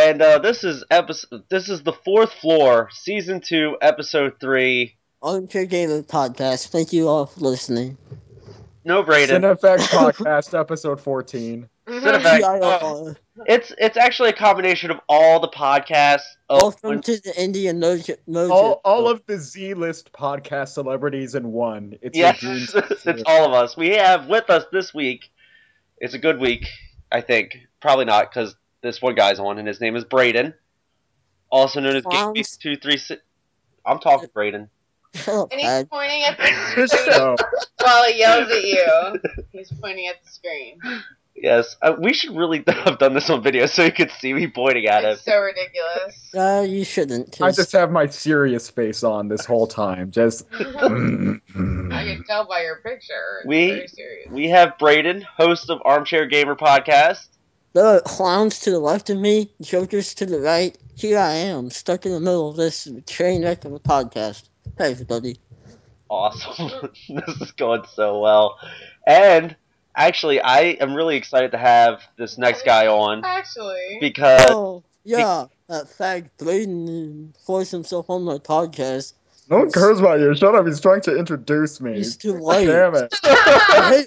and This is the fourth floor, season 2, episode 3. Armchair Gamer Podcast. Thank you all for listening. No, Brayden. Cinefect Podcast, episode 14. Cinefect. CIR. It's actually a combination of all the podcasts. Welcome to the Indian Mojo. All of the Z-list podcast celebrities in one. It's Yes, your dream it's all of us. We have with us this week. It's a good week, I think. Probably not, because this one guy's on, and his name is Brayden, also known as Gamebeast236. I'm talking Brayden. Oh, And he's pointing at the So, screen while he yells at you. He's pointing at the screen. Yes, we should really have done this on video so you could see me pointing at him. It's so ridiculous. you shouldn't. I just have my serious face on this whole time. Just. I can tell by your picture. It's very serious. We have Brayden, host of Armchair Gamer Podcast. There are clowns to the left of me, jokers to the right. Here I am, stuck in the middle of this train wreck of a podcast. Hey, everybody. Awesome. This is going so well. And actually, I am really excited to have this next guy on Actually. because Oh, yeah, that fag Brayden forced himself on my podcast. No one cares about you. Shut up. He's trying to introduce me. He's too white. Damn it. I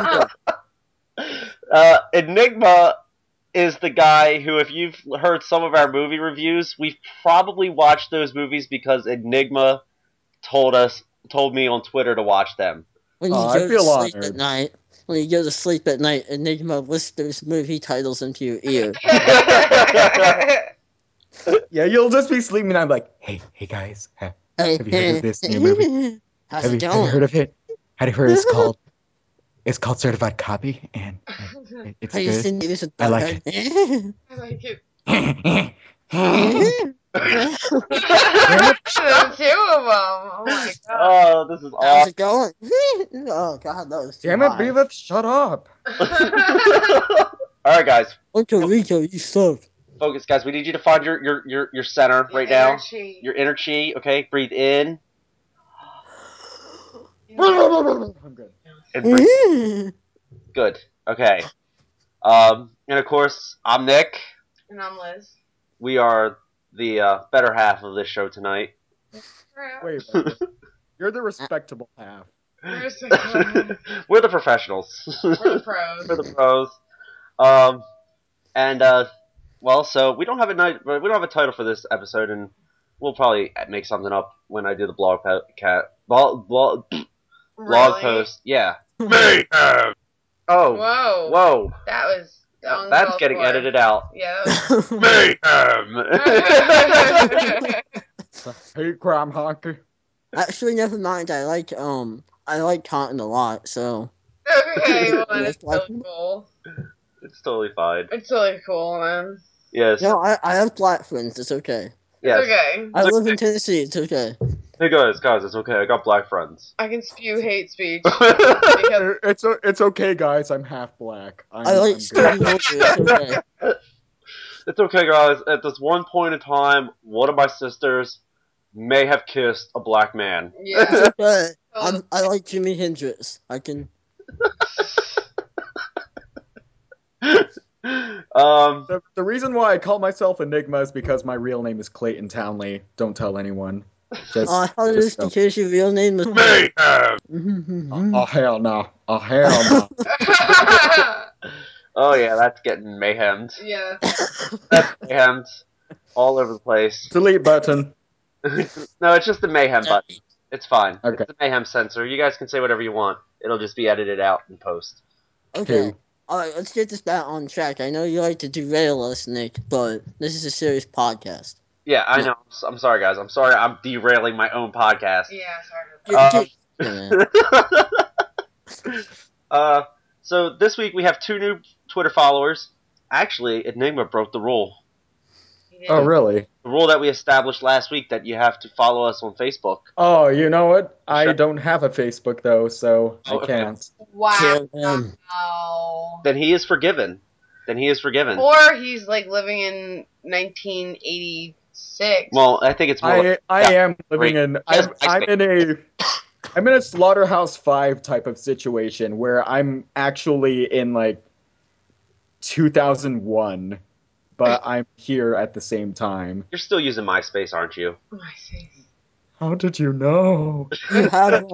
hate Enigma is the guy who, if you've heard some of our movie reviews, we've probably watched those movies because Enigma told me on Twitter to watch them. When you I go to feel sleep honored. at night, when you go to sleep at night, Enigma whispers movie titles into your ear. Yeah, you'll just be sleeping and I'm like, hey guys. Have you heard of this new movie? How's Have it you going? heard of it? Have you heard it's called Certified Copy, and it's Have you good. seen this? I like it. I like it. it. The two of them. Oh my god. Oh, this is How's awesome. it going? Oh god, that was too Damn it, high. Beavis, shut up. All right, guys, Uncle Rico, you suck. focus, guys. We need you to find your center right now. Energy. Your inner chi. Okay, breathe in I'm good. and breathe. Good. Okay. And of course, I'm Nick. And I'm Liz. We are the better half of this show tonight. Wait. You're the respectable half. We're the We're the professionals. pros. We're the pros. Well, so we don't have a title for this episode, and we'll probably make something up when I do the blog Really? post. Yeah. Mayhem. Oh. Whoa. Whoa. That was. That's getting edited out. Yeah. That Mayhem. was... Hey, Cram Honker. Actually, never mind. I like Taunton a lot, so. Okay, well, that is totally cool. It's totally fine. It's totally cool, man. Yes. No, I have black friends. It's okay. Yes. It's okay. I live in Tennessee. It's okay. Hey guys, it's okay. I got black friends. I can spew hate speech because It's okay, guys. I'm half black. I like I'm Stevie good. Wonder. It's okay. It's okay, guys. At this one point in time, one of my sisters may have kissed a black man. yeah. Okay. I like Jimi Hendrix. I can. The reason why I call myself Enigma is because my real name is Clayton Townley. Don't tell anyone. Just, I thought it was just don't. because your real name was. Mayhem. Oh, hell no. Oh, hell no. Oh yeah, that's getting mayhemmed. yeah. That's mayhemmed all over the place. Delete button. No, it's just the mayhem button. It's fine. Okay. It's the mayhem sensor. You guys can say whatever you want. It'll just be edited out in post. Okay. Alright, let's get this back on track. I know you like to derail us, Nick, but this is a serious podcast. Yeah, I Yeah. know. I'm sorry, guys. I'm sorry. I'm derailing my own podcast. Yeah, sorry. So this week we have 2 new Twitter followers. Actually, Enigma broke the rule. Oh, really? The rule that we established last week that you have to follow us on Facebook. Oh, you know what? I Sure. don't have a Facebook, though, so Oh, I okay. can't. Wow. Kill him. Then he is forgiven. Or he's like living in 1986. Well, I think it's more. I am living in. Yes, I'm in a Slaughterhouse 5 type of situation where I'm actually in like 2001. but I'm here at the same time. You're still using MySpace, aren't you? How did you know? You have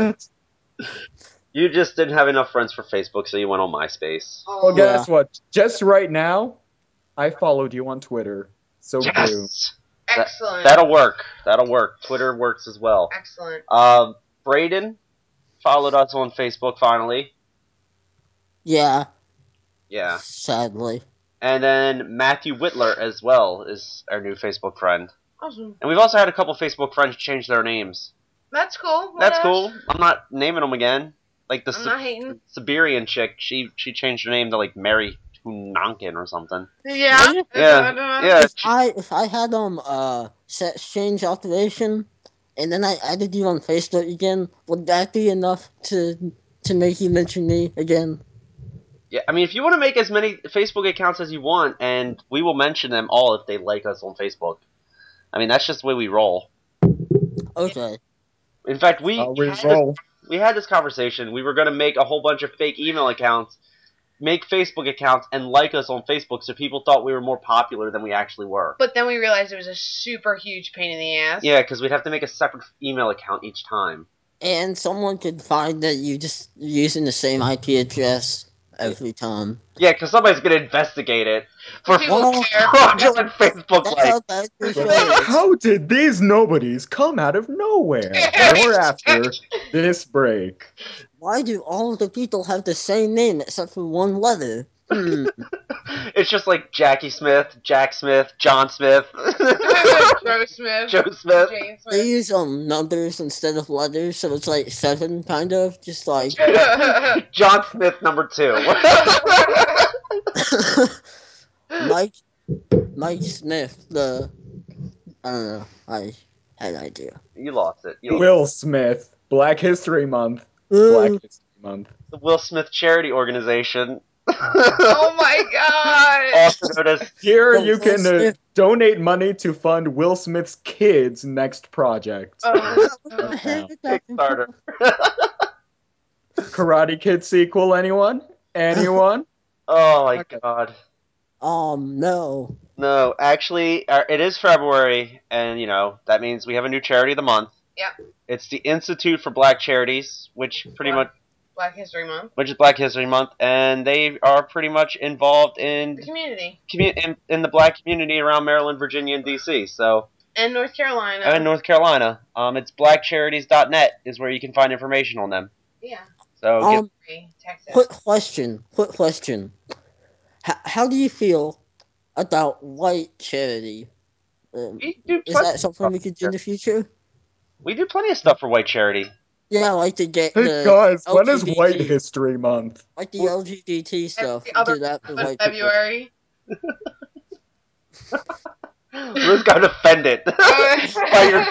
You just didn't have enough friends for Facebook, so you went on MySpace. Well, guess what? Just right now, I followed you on Twitter. So true. Yes! Excellent. That'll work. That'll work. Twitter works as well. Excellent. Braden followed us on Facebook finally. Yeah. Yeah. Sadly. And then Matthew Whitler as well is our new Facebook friend. Awesome. And we've also had a couple Facebook friends change their names. That's cool. That's cool. I'm not naming them again. Like I'm not hating. Siberian chick, she changed her name to like Mary Tunankin or something. Yeah. Yeah. If I had set change alteration, and then I added you on Facebook again, would that be enough to make you mention me again? Yeah, I mean, if you want to make as many Facebook accounts as you want, and we will mention them all if they like us on Facebook. I mean, that's just the way we roll. Okay. In fact, we had this conversation. We were going to make a whole bunch of fake email accounts, make Facebook accounts, and like us on Facebook so people thought we were more popular than we actually were. But then we realized it was a super huge pain in the ass. Yeah, because we'd have to make a separate email account each time. And someone could find that you just using the same IP address every time. Yeah, because somebody's going to investigate it for fraudulent Facebook likes. How did these nobodies come out of nowhere? Or after this break? Why do all of the people have the same name except for one letter? It's just like Jackie Smith, Jack Smith, John Smith, Joe Smith, Joe Smith. Jane Smith. They use numbers instead of letters, so it's like 7, kind of, just like John Smith number 2. Mike Smith. I don't know. I had an idea. You lost it. Will Smith, Black History Month. Black History Month. The Will Smith Charity Organization. Oh my god! Also known as Here you can donate money to fund Will Smith's kids' next project. Kickstarter. Karate Kid sequel, anyone? Anyone? Oh my god. No. No, actually, it is February, and that means we have a new charity of the month. Yeah. It's the Institute for Black Charities, which pretty much Black History Month. Which is Black History Month, and they are pretty much involved in the community, in the black community around Maryland, Virginia, and D.C. And North Carolina. It's blackcharities.net is where you can find information on them. Yeah. So quick question. How do you feel about white charity? Is that something we could do in the future? We do plenty of stuff for white charity. Yeah, like to get Hey guys, when is White History Month? Like the LGBT stuff. Do that for white February. Ruth got offended by your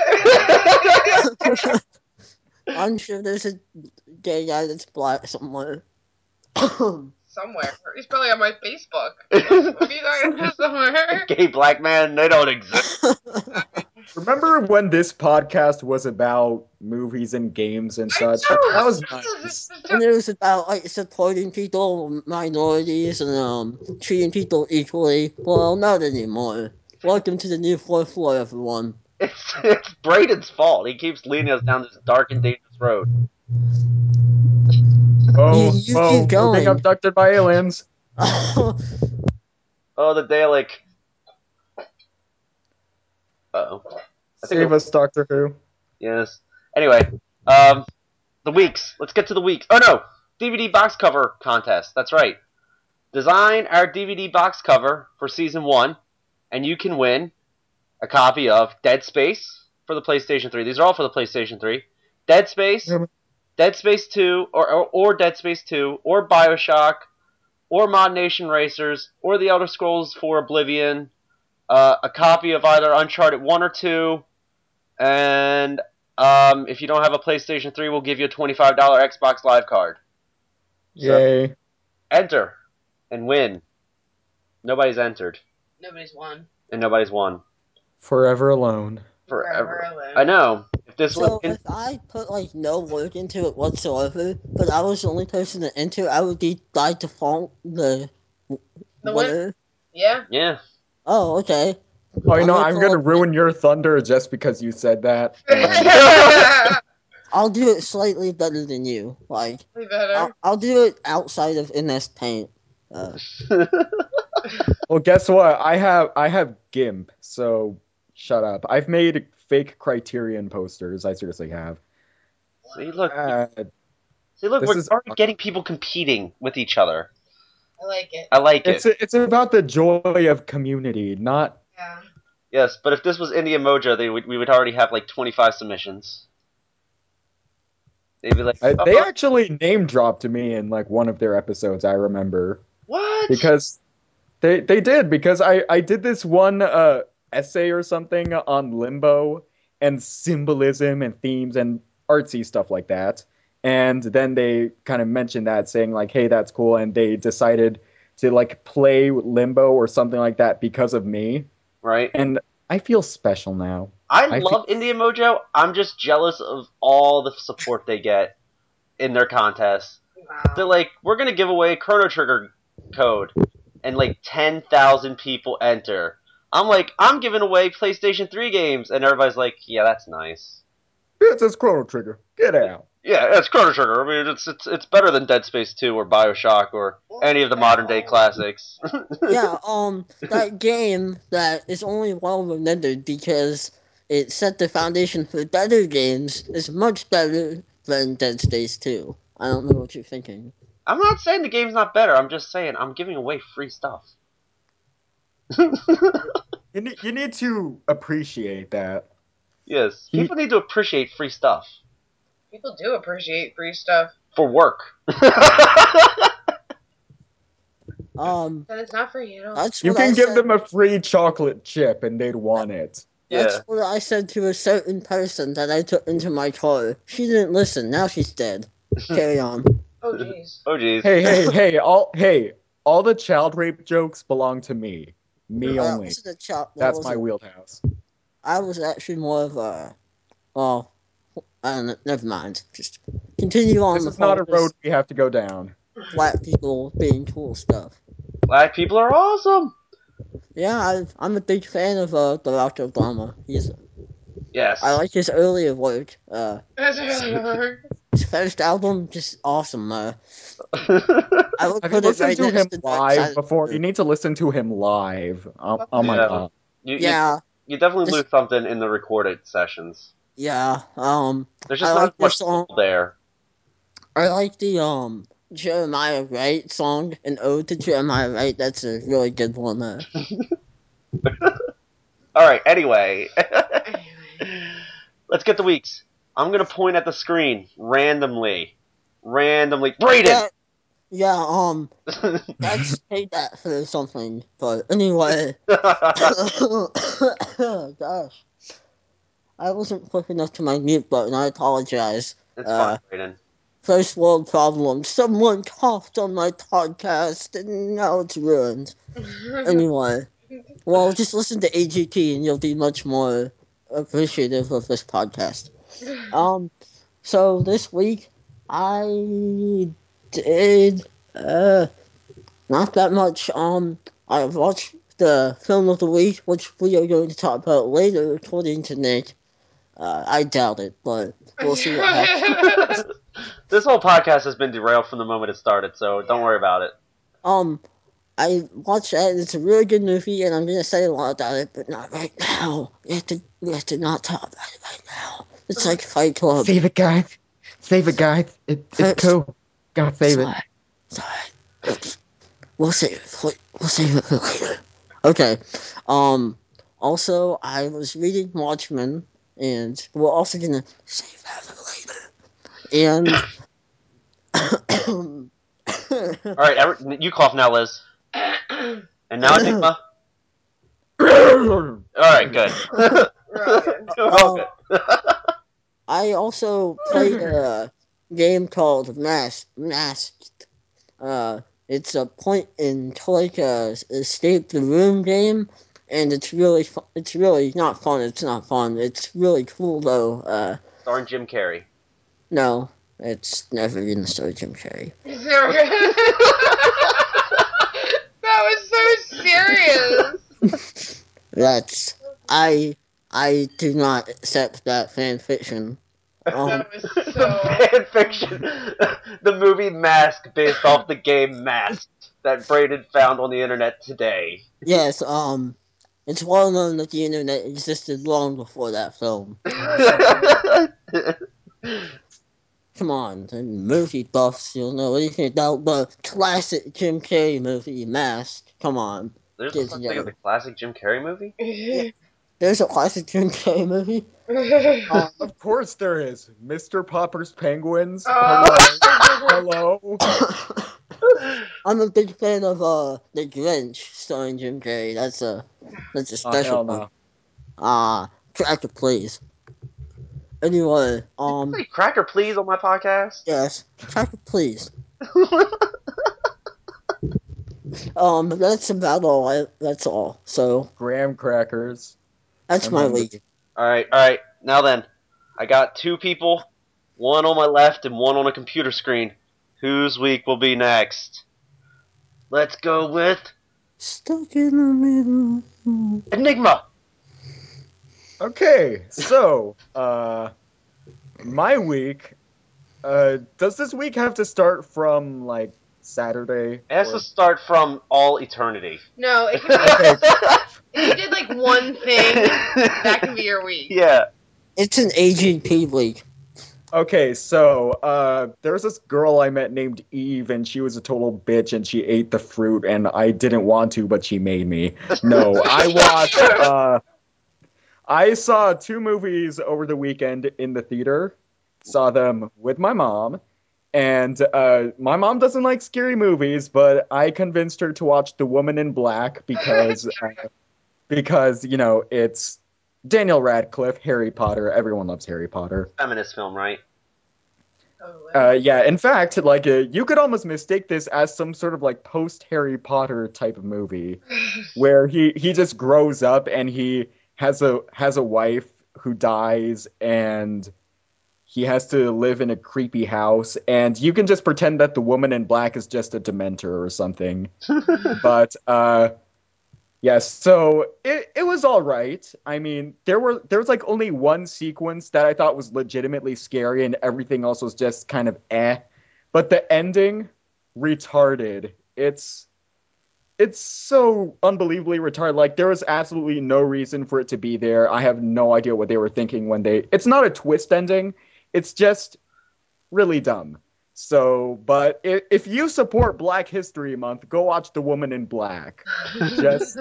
joke. I'm sure there's a gay guy that's black somewhere. Somewhere. He's probably on my Facebook. What are you talking about somewhere? Gay black man, they don't exist. Remember when this podcast was about movies and games and such? That was nice. And it was about supporting people, minorities, and treating people equally. Well, not anymore. Welcome to the new 4th floor, everyone. It's Braden's fault. He keeps leading us down this dark and dangerous road. You keep going. We're being abducted by aliens. Oh, the Dalek. Uh-oh. Save us, Doctor Who. Yes. Anyway, the weeks. Let's get to the weeks. Oh, no! DVD box cover contest. That's right. Design our DVD box cover for Season 1, and you can win a copy of Dead Space for the PlayStation 3. These are all for the PlayStation 3. Dead Space, Dead Space 2, or Dead Space 2, or Bioshock, or Mod Nation Racers, or The Elder Scrolls 4 Oblivion, a copy of either Uncharted 1 or 2, and if you don't have a PlayStation 3, we'll give you a $25 Xbox Live card. Yay. So, enter and win. Nobody's entered. Nobody's won. And nobody's won. Forever alone. Forever alone. I know. If I put no work into it whatsoever, but I was the only person to enter, I would be by default the winner. Yeah. Yeah. Yeah. Oh, okay. Oh, you know, gonna I'm call gonna it- ruin your thunder just because you said that. I'll do it slightly better than you. Like, Way better. I'll do it outside of NS Paint. Well, guess what? I have GIMP, so shut up. I've made fake Criterion posters. I seriously have. See, look. Uh, Look, this we're is- already getting people competing with each other. I like it. I like it. it's about the joy of community, not. Yeah. Yes, but if this was India Mojo, we would already have like 25 submissions. They'd be like, oh, They actually name dropped me in like one of their episodes. I remember what? because they did because I did this one essay or something on limbo and symbolism and themes and artsy stuff like that. And then they kind of mentioned that, saying like, "Hey, that's cool," and they decided to like play Limbo or something like that because of me. Right. And I feel special now. I love India Mojo. I'm just jealous of all the support they get in their contests. Wow. They're like, we're gonna give away Chrono Trigger code, and like 10,000 people enter. I'm like, I'm giving away PlayStation 3 games, and everybody's like, yeah, that's nice. It's a Chrono Trigger. Get out. Yeah, it's Chrono Trigger. I mean, it's better than Dead Space 2 or BioShock or any of the modern day classics. Yeah, that game that is only well remembered because it set the foundation for better games is much better than Dead Space 2. I don't know what you're thinking. I'm not saying the game's not better. I'm just saying I'm giving away free stuff. You need to appreciate that. Yes, people need to appreciate free stuff. People do appreciate free stuff. For work. And it's not for you. That's You what can I give said. them a free chocolate chip and they'd want it. That's Yeah. what I said to a certain person that I took into my car. She didn't listen. Now she's dead. Carry on. Oh jeez. Oh jeez. Hey, all the child rape jokes belong to me. Me That only. wasn't a chop. That That's was my wheelhouse. I was actually more of a. Well, I don't know. Never mind. Just continue on. This the is not a focus. road we have to go down. Black people being cool stuff. Black people are awesome. Yeah, I'm a big fan of Barack Obama. Yes. I like his earlier work. That's really hard. His first album just awesome. I would Have you put it listened right to next him to Dark Side live of the before? Moon. You need to listen to him live. Oh my Yeah. god. Yeah, You definitely This- lose something in the recorded sessions. yeah. There's just I not like much this song. soul there. I like the Jeremiah Wright song, an ode to Jeremiah Wright. That's a really good one. All right. Anyway, Anyway. let's get the weeks. I'm gonna point at the screen randomly. Brayden. Yeah, let's take that for something. But anyway, gosh, I wasn't quick enough to my mute button. I apologize. It's fine, Brayden. First world problem. Someone coughed on my podcast, and now it's ruined. Anyway, well, just listen to AGT, and you'll be much more appreciative of this podcast. So this week I did not that much. I watched the film of the week, which we are going to talk about later, according to Nick. I doubt it, but we'll see what happens. This whole podcast has been derailed from the moment it started, so don't worry about it. I watched that, and it's a really good movie, and I'm gonna say a lot about it, but not right now. We have to not talk about it right now. It's like Fight Club. Save it, guys. Save it, guys. It's cool. Gotta save it. Sorry. We'll save it for later. Okay. Also, I was reading Watchmen, and we're also gonna save that for later. And All right, you cough now, Liz. And now Enigma. All right, good. Right. I also played a game called Masked. It's a point-and-click escape the room game, and it's really not fun. It's not fun. It's really cool though. Starring Jim Carrey. No, it's never gonna start Jim Carrey. That That was so serious. That's I do not accept that fan fiction. That was The so. fan fiction, the movie Mask, based off the game Masked that Braden found on the internet today. Yes, it's well known that the internet existed long before that film. Come on, the movie buffs, you'll know anything about the classic Jim Carrey movie, Mask. Come on. There's no such thing as a classic Jim Carrey movie? There's a classic Jim Carrey movie. Of course there is. Mr. Popper's Penguins. Oh. Hello. I'm a big fan of The Grinch starring Jim Carrey. That's a special one. No. Cracker please. Anyway, Say Cracker Please on my podcast? yes, Cracker please. That's about all. That's all. So Graham crackers. that's my lead. Alright. Now then, I got two people, one on my left and one on a computer screen. Whose week will be next? Let's go with Stuck in the middle. Enigma. Okay, so, my week, does this week have to start from, like, Saturday? It has to start from all eternity. No, it can be. If you did like one thing, that can be your week. Yeah. It's an AGP week. Okay, so, there was this girl I met named Eve, and she was a total bitch, and she ate the fruit, and I didn't want to, but she made me. No, I saw 2 movies over the weekend in the theater. Saw them with my mom. And my mom doesn't like scary movies, but I convinced her to watch The Woman in Black because, you know, it's Daniel Radcliffe, Harry Potter. Everyone loves Harry Potter. Feminist film, right? Yeah, in fact, like, you could almost mistake this as some sort of, like, post-Harry Potter type of movie, where he just grows up and he has a wife who dies, and he has to live in a creepy house, and you can just pretend that the Woman in Black is just a Dementor or something. But yes, so it was all right. I mean, there was like only one sequence that I thought was legitimately scary, and everything else was just kind of eh. But the ending, retarded. It's so unbelievably retarded. Like, there was absolutely no reason for it to be there. I have no idea what they were thinking when they... It's not a twist ending. It's just really dumb. So, but if you support Black History Month, go watch The Woman in Black. Just...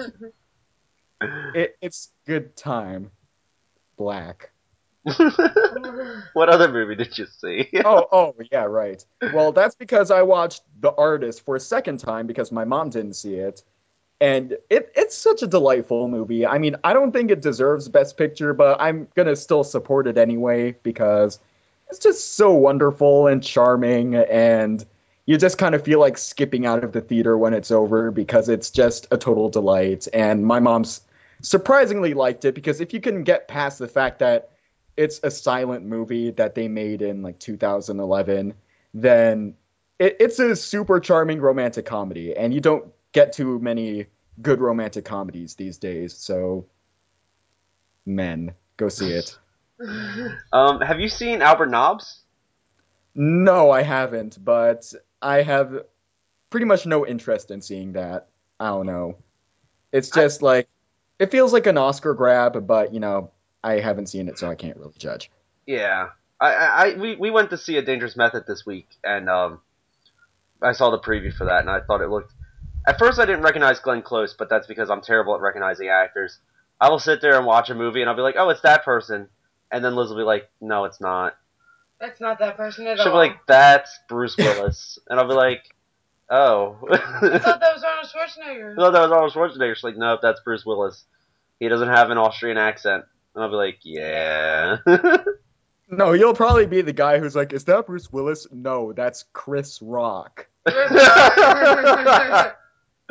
it's good time. Black. What other movie did you see? Oh, yeah, right. Well, that's because I watched The Artist for a second time because my mom didn't see it. And it's such a delightful movie. I mean, I don't think it deserves Best Picture, but I'm gonna still support it anyway because it's just so wonderful and charming, and you just kind of feel like skipping out of the theater when it's over because it's just a total delight. And my mom's surprisingly liked it because if you can get past the fact that it's a silent movie that they made in like 2011, then it's a super charming romantic comedy, and you don't get too many good romantic comedies these days. So, men, go see it. Have you seen Albert Nobbs? No, I haven't, but I have pretty much no interest in seeing that. I don't know. It's just like, it feels like an Oscar grab, but, you know, I haven't seen it, so I can't really judge. Yeah. We went to see A Dangerous Method this week, and I saw the preview for that, and I thought it looked... At first I didn't recognize Glenn Close, but that's because I'm terrible at recognizing actors. I will sit there and watch a movie, and I'll be like, oh, it's that person. And then Liz will be like, no, it's not. That's not that person at She'll all. be like, that's Bruce Willis. And I'll be like, oh. I thought that was Arnold Schwarzenegger. I thought that was Arnold Schwarzenegger. She's like, nope, that's Bruce Willis. He doesn't have an Austrian accent. And I'll be like, yeah. No, you'll probably be the guy who's like, is that Bruce Willis? No, that's Chris Rock. That's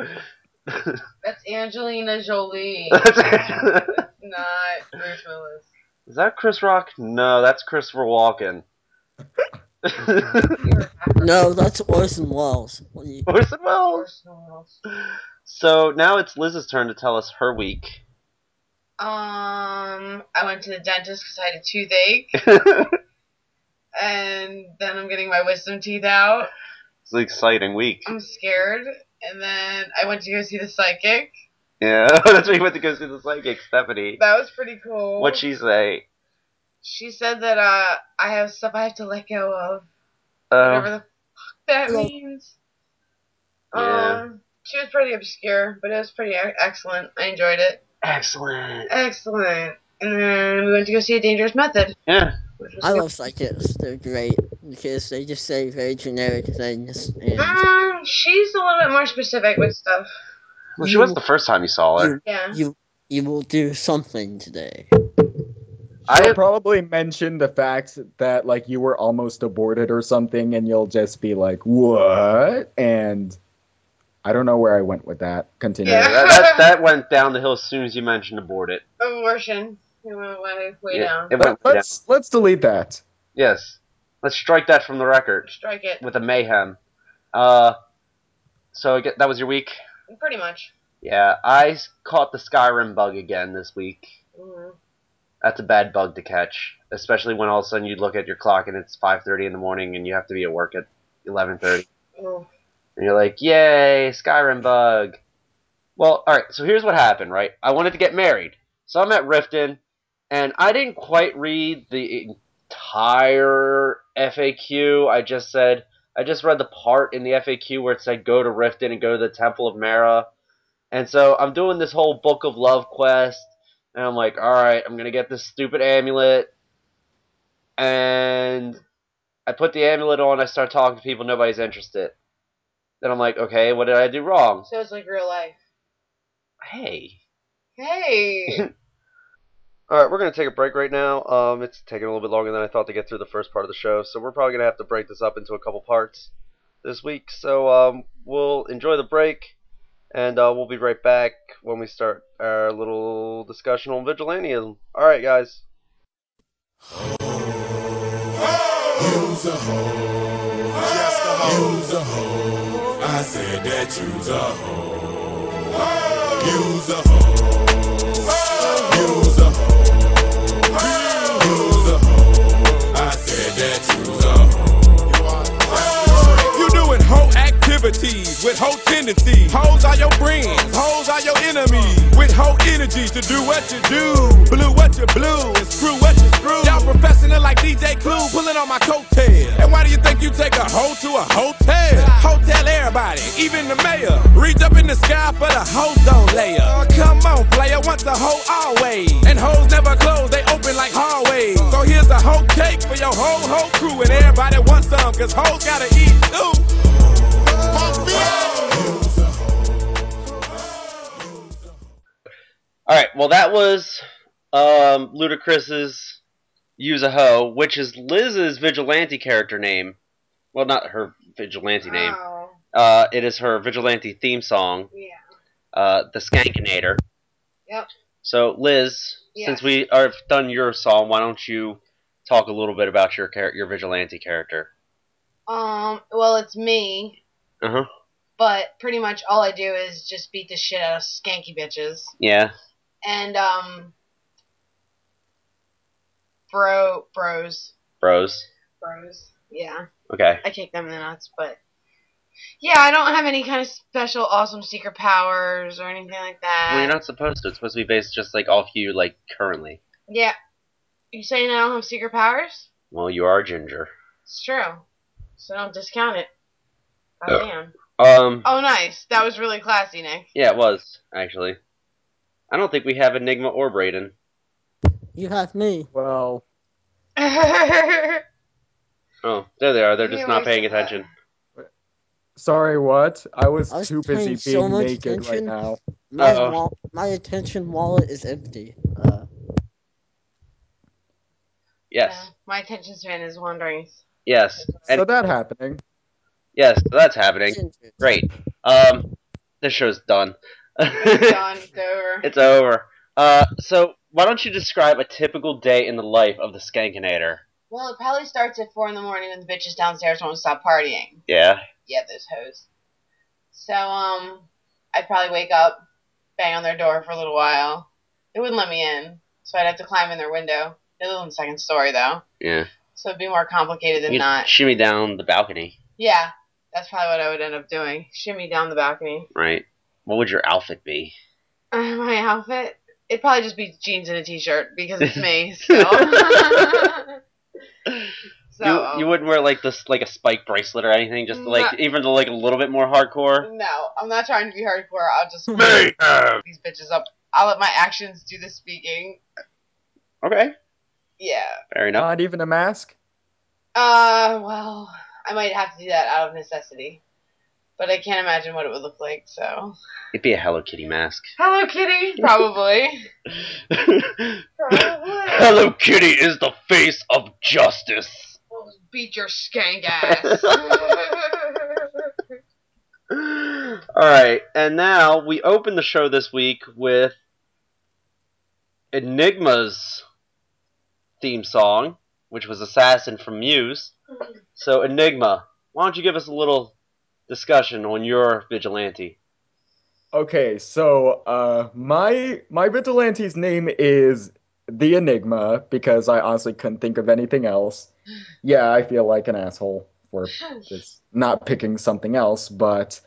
Angelina Jolie. Not Bruce Willis. Is that Chris Rock? No, that's Christopher Walken. No, that's Orson Welles. Orson Welles. So now it's Liz's turn to tell us her week. I went to the dentist because I had a toothache. And then I'm getting my wisdom teeth out. It's an exciting week. I'm scared. And then I went to go see the psychic. Yeah, that's why you went to go see the psychic, Stephanie. That was pretty cool. What'd she say? She said that I have stuff I have to let go of. Whatever the fuck that means. Yeah. She was pretty obscure, but it was pretty excellent. I enjoyed it. Excellent. And then we went to go see A Dangerous Method. Yeah. I love psychics. They're great because they just say very generic things. And she's a little bit more specific with stuff. Well, she was the first time you saw her. Yeah. You will do something today. I'll probably mention the fact that like you were almost aborted or something, and you'll just be like, "What?" And I don't know where I went with that. Continue. Yeah. That went down the hill as soon as you mentioned aborted. Abortion. It went way down. It went way down. Let's delete that. Yes. Let's strike that from the record. Strike it. With a mayhem. So that was your week? Pretty much. Yeah, I caught the Skyrim bug again this week. Mm-hmm. That's a bad bug to catch, especially when all of a sudden you look at your clock and it's 5:30 in the morning and you have to be at work at 11:30. Oh. And you're like, yay, Skyrim bug. Well, alright, so here's what happened, right? I wanted to get married. So I'm at Riften, and I didn't quite read the entire FAQ. I just read the part in the FAQ where it said go to Riften and go to the Temple of Mara. And so I'm doing this whole Book of Love quest, and I'm like, alright, I'm going to get this stupid amulet. And I put the amulet on, I start talking to people, nobody's interested. Then I'm like, okay, what did I do wrong? So it's like real life. Hey. Alright, we're going to take a break right now. It's taking a little bit longer than I thought to get through the first part of the show, so we're probably going to have to break this up into a couple parts this week. So we'll enjoy the break, and we'll be right back when we start our little discussion on vigilantism. Alright, guys. You's a hoe. Just a hoe. You's a hoe. I said that you's a hoe. You's a hoe. You's a hoe. You's a hoe. I said that you's a hoe. You doing hoe activities with hoe tendencies. Hoes are your friends. Hoes are your enemies. With hoe energies to do what you do. Blue what you blue and screw what you screw. Y'all professing it like DJ Clue, pulling on my coattail. And why do you think you take a hoe to a hotel? Hotel everybody, even the mayor. Reach up in the sky for the ozone layer. Come on, player, once a hoe, always. And hoes never close, they open like hallways. So here's a hoe cake for your whole crew. And everybody wants some, cause hoes gotta eat too. Alright, well that was Ludacris's Use a Hoe, which is Liz's vigilante character name. Well, not her vigilante name. It is her vigilante theme song. Yeah. The Skankinator. Yep. So, Liz, since we have done your song, why don't you talk a little bit about your vigilante character? Well, it's me. Uh-huh. But pretty much all I do is just beat the shit out of skanky bitches. Yeah. And, bros. Bros. Yeah. Okay. I kick them in the nuts, but yeah, I don't have any kind of special awesome secret powers or anything like that. Well, you're not supposed to. It's supposed to be based just like off you, like currently. Yeah. You saying I don't have secret powers? Well, you are Ginger. It's true. So don't discount it. God damn. Oh, nice. That was really classy, Nick. Yeah, it was, actually. I don't think we have Enigma or Brayden. You have me. Well. Oh, there they are. They're just not paying attention. Sorry, what? I was too paying busy so being much naked attention. right now. My attention wallet is empty. Yes. Yeah, my attention span is wandering. Yes. So that happening. Yes, that's happening. Great. This show's done. It's done. It's over. It's over. So why don't you describe a typical day in the life of the Skankinator? Well, it probably starts at 4 in the morning when the bitches downstairs won't stop partying. Yeah. Yeah, those hoes. So, I'd probably wake up, bang on their door for a little while. They wouldn't let me in, so I'd have to climb in their window. They live on the second story, though. Yeah. So it'd be more complicated than You'd not. shimmy down the balcony. Yeah, that's probably what I would end up doing. Shimmy down the balcony. Right. What would your outfit be? My outfit? It'd probably just be jeans and a t-shirt, because it's me, still. So, you wouldn't wear like this, like a spike bracelet or anything, just like even like a little bit more hardcore. No, I'm not trying to be hardcore. I'll just Mayhem. these bitches up. I'll let my actions do the speaking. Okay, Yeah. fair enough. Not even a mask? Well, I might have to do that out of necessity, but I can't imagine what it would look like. So, It'd be a Hello Kitty mask. Hello Kitty, probably. Probably. Hello Kitty is the face of justice. We'll beat your skank ass. Alright, and now we open the show this week with Enigma's theme song, which was Assassin from Muse. So, Enigma, why don't you give us a little discussion on your vigilante? Okay, so my vigilante's name is The Enigma because I honestly couldn't think of anything else. Yeah, I feel like an asshole for just not picking something else, but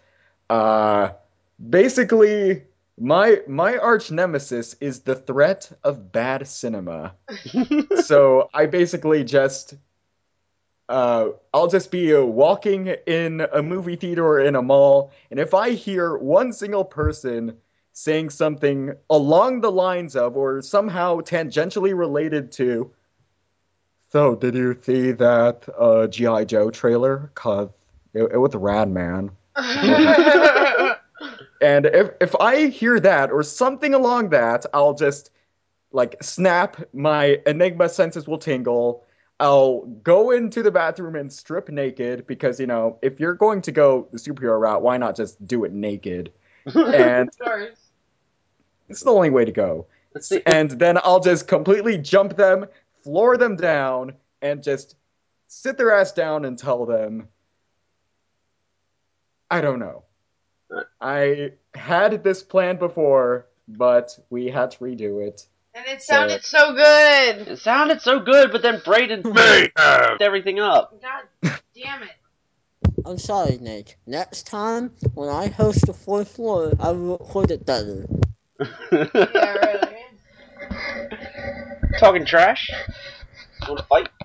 basically my arch nemesis is the threat of bad cinema. So I basically just I'll just be walking in a movie theater or in a mall, and if I hear one single person saying something along the lines of, or somehow tangentially related to, so did you see that G.I. Joe trailer? 'Cause it was rad, man. And if I hear that, or something along that, I'll just, like, snap, my Enigma senses will tingle, I'll go into the bathroom and strip naked, because, you know, if you're going to go the superhero route, why not just do it naked? And it's the only way to go. Let's see. And then I'll just completely jump them, floor them down, and just sit their ass down and tell them, I don't know. I had this plan before, but we had to redo it. And it sounded so good. It sounded so good, but then Braden fucked everything up. God damn it. I'm sorry, Nick. Next time, when I host the fourth floor, I will record it better. Yeah, really. Talking trash? Want to fight?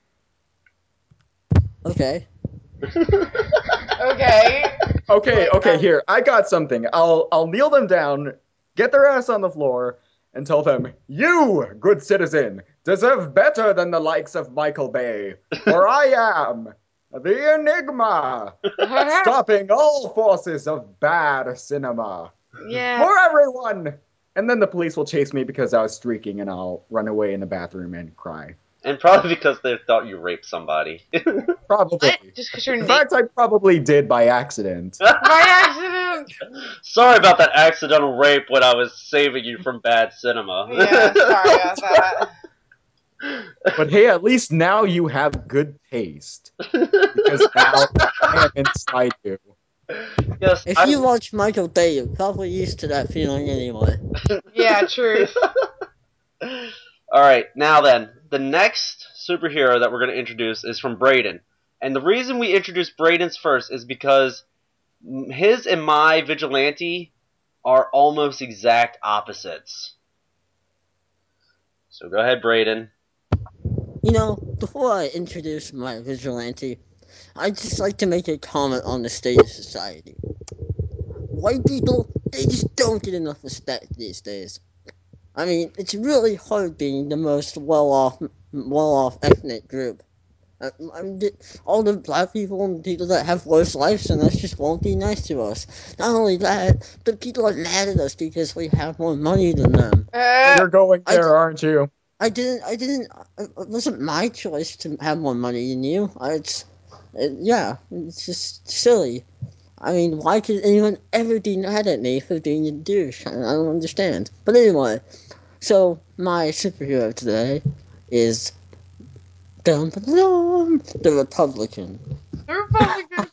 Okay. Okay. Here, I got something. I'll kneel them down, get their ass on the floor, and tell them, you, good citizen, deserve better than the likes of Michael Bay, for I am the Enigma, stopping all forces of bad cinema. Yeah. For everyone! And then the police will chase me because I was streaking, and I'll run away in the bathroom and cry. And probably because they thought you raped somebody. Probably. What? Just because you're In naked. fact, I probably did by accident. By accident. Sorry about that accidental rape when I was saving you from bad cinema. Yeah, sorry about that. But hey, at least now you have good taste. Because now I am inside you. Yes, If you watch Michael Bay, you're probably used to that feeling anyway. Yeah, truth. Alright, now then, the next superhero that we're going to introduce is from Braden. And the reason we introduce Braden's first is because his and my vigilante are almost exact opposites. So go ahead, Braden. You know, before I introduce my vigilante, I'd just like to make a comment on the state of society. White people, they just don't get enough respect these days. I mean, it's really hard being the most well-off ethnic group. All the black people and people that have worse lives than us just won't be nice to us. Not only that, but people are mad at us because we have more money than them. You're going there, aren't you? It wasn't my choice to have more money than you. It's just silly. I mean, why could anyone ever be mad at me for being a douche? I don't understand. But anyway, so my superhero today is Dun, dun, dun, the Republican. The Republican.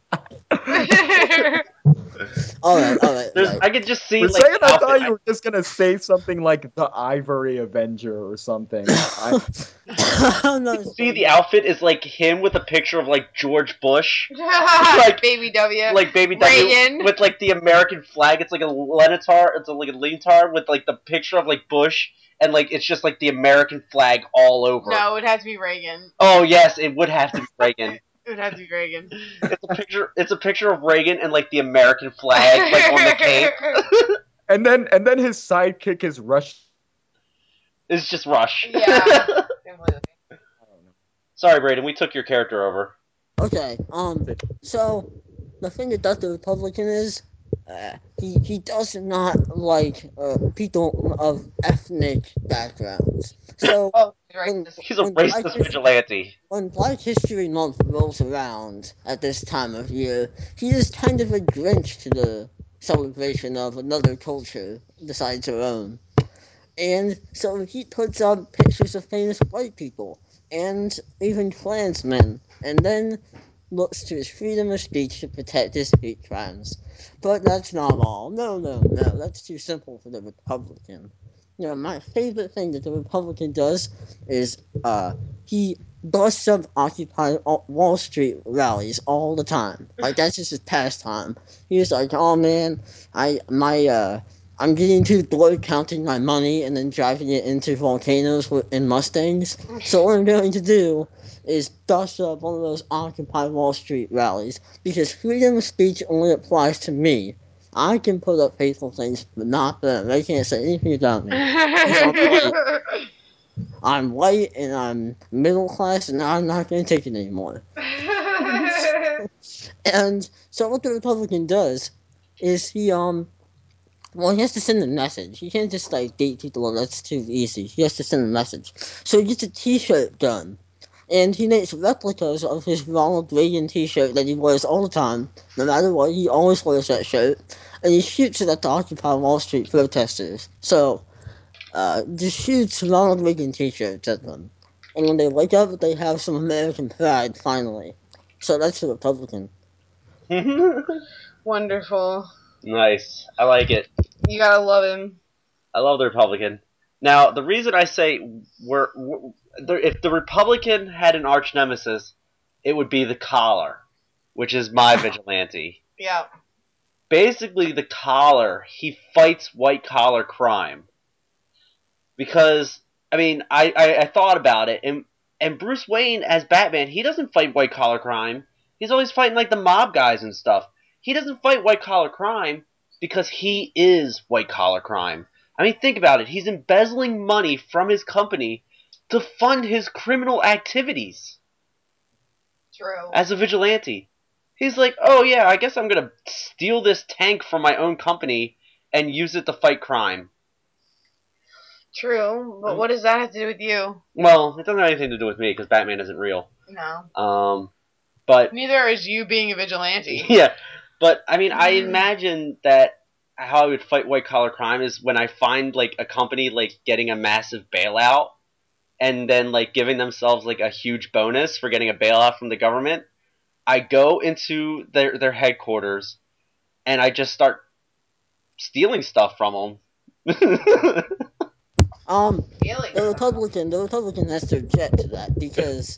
Alright. I could just see For a like second, the I thought outfit. you were just gonna say something like the Ivory Avenger or something. I'm not See, the outfit is like him with a picture of like George Bush, Like- Baby W. like Baby W, Reagan. with like the American flag. It's like a leonard. It's like a leotard with like the picture of like Bush, and like it's just like the American flag all over. No, it has to be Reagan. Oh yes, it would have to be Reagan. It would have to be Reagan. It's a picture of Reagan and like the American flag like on the cape. and then his sidekick is Rush. It's just Rush. Yeah. Completely. Sorry, Braden, we took your character over. Okay, so the thing about the Republican is, he does not like people of ethnic backgrounds. So Oh, right. He's a When Black racist History- vigilante. when Black History Month rolls around at this time of year, he is kind of a Grinch to the celebration of another culture besides our own. And so he puts up pictures of famous white people and even Klansmen, and then looks to his freedom of speech to protect his hate crimes. But that's not all. No, that's too simple for the Republican. You know, my favorite thing that the Republican does is he busts up Occupy Wall Street rallies all the time. Like, that's just his pastime. He's like, oh man, I'm getting too bored counting my money and then driving it into volcanoes in Mustangs. So what I'm going to do is bust up one of those Occupy Wall Street rallies, because freedom of speech only applies to me. I can put up hateful things, but not them. They can't say anything about me. I'm white and I'm middle class, and I'm not going to take it anymore. And so what the Republican does is he has to send a message. He can't just like date people, and that's too easy. He has to send a message. So he gets a t-shirt gun. And he makes replicas of his Ronald Reagan t-shirt that he wears all the time. No matter what, he always wears that shirt. And he shoots it at the Occupy Wall Street protesters. So, just shoots Ronald Reagan t-shirts at them. And when they wake up, they have some American pride, finally. So that's the Republican. Wonderful. Nice. I like it. You gotta love him. I love the Republican. Now, the reason I say if the Republican had an arch nemesis, it would be the Collar, which is my vigilante. Yeah. Basically, the Collar, he fights white-collar crime. Because, I mean, I thought about it, and Bruce Wayne, as Batman, he doesn't fight white-collar crime. He's always fighting, like, the mob guys and stuff. He doesn't fight white-collar crime because he is white-collar crime. I mean, think about it. He's embezzling money from his company to fund his criminal activities True. as a vigilante. He's like, oh yeah, I guess I'm going to steal this tank from my own company and use it to fight crime. True. But what does that have to do with you? Well, it doesn't have anything to do with me because Batman isn't real. No. But Neither is you being a vigilante. yeah, but I mean, I imagine that how I would fight white collar crime is when I find like a company like getting a massive bailout and then like giving themselves like a huge bonus for getting a bailout from the government. I go into their headquarters and I just start stealing stuff from them. Really? The Republican has to object to that, because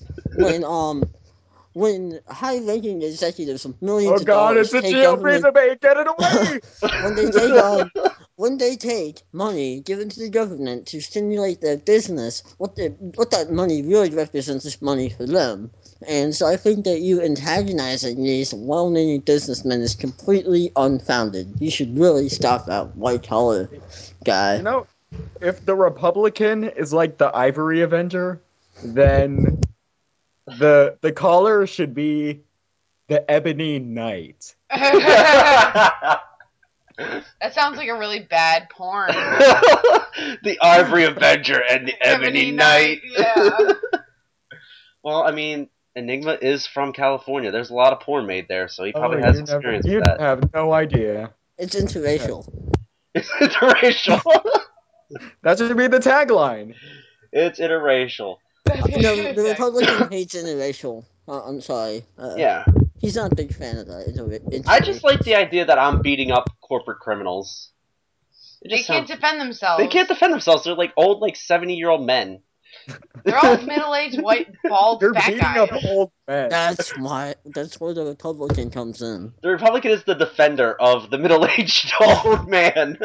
when high-ranking executives with millions Oh of God, dollars it's a take GOP government, debate. Get it away! when they take money given to the government to stimulate their business, what that money really represents is money for them. And so I think that you antagonizing these well-meaning businessmen is completely unfounded. You should really stop that white-collar guy. You know, if the Republican is like the Ivory Avenger, then the Collar should be the Ebony Knight. That sounds like a really bad porn. The Ivory Avenger and the Ebony Knight. Yeah. Well, I mean, Enigma is from California. There's a lot of porn made there, so he probably has experience You with that. have no idea. It's interracial. It's interracial. That should be the tagline. It's interracial. No, the Republican hates interracial. I'm sorry. Yeah. He's not a big fan of that. I just like the idea that I'm beating up corporate criminals. They can't defend themselves. They can't defend themselves. They're like old, like 70-year-old men. They're all middle-aged, white, bald, You're fat beating guys. up old men. That's why. That's where the Republican comes in. The Republican is the defender of the middle-aged old man.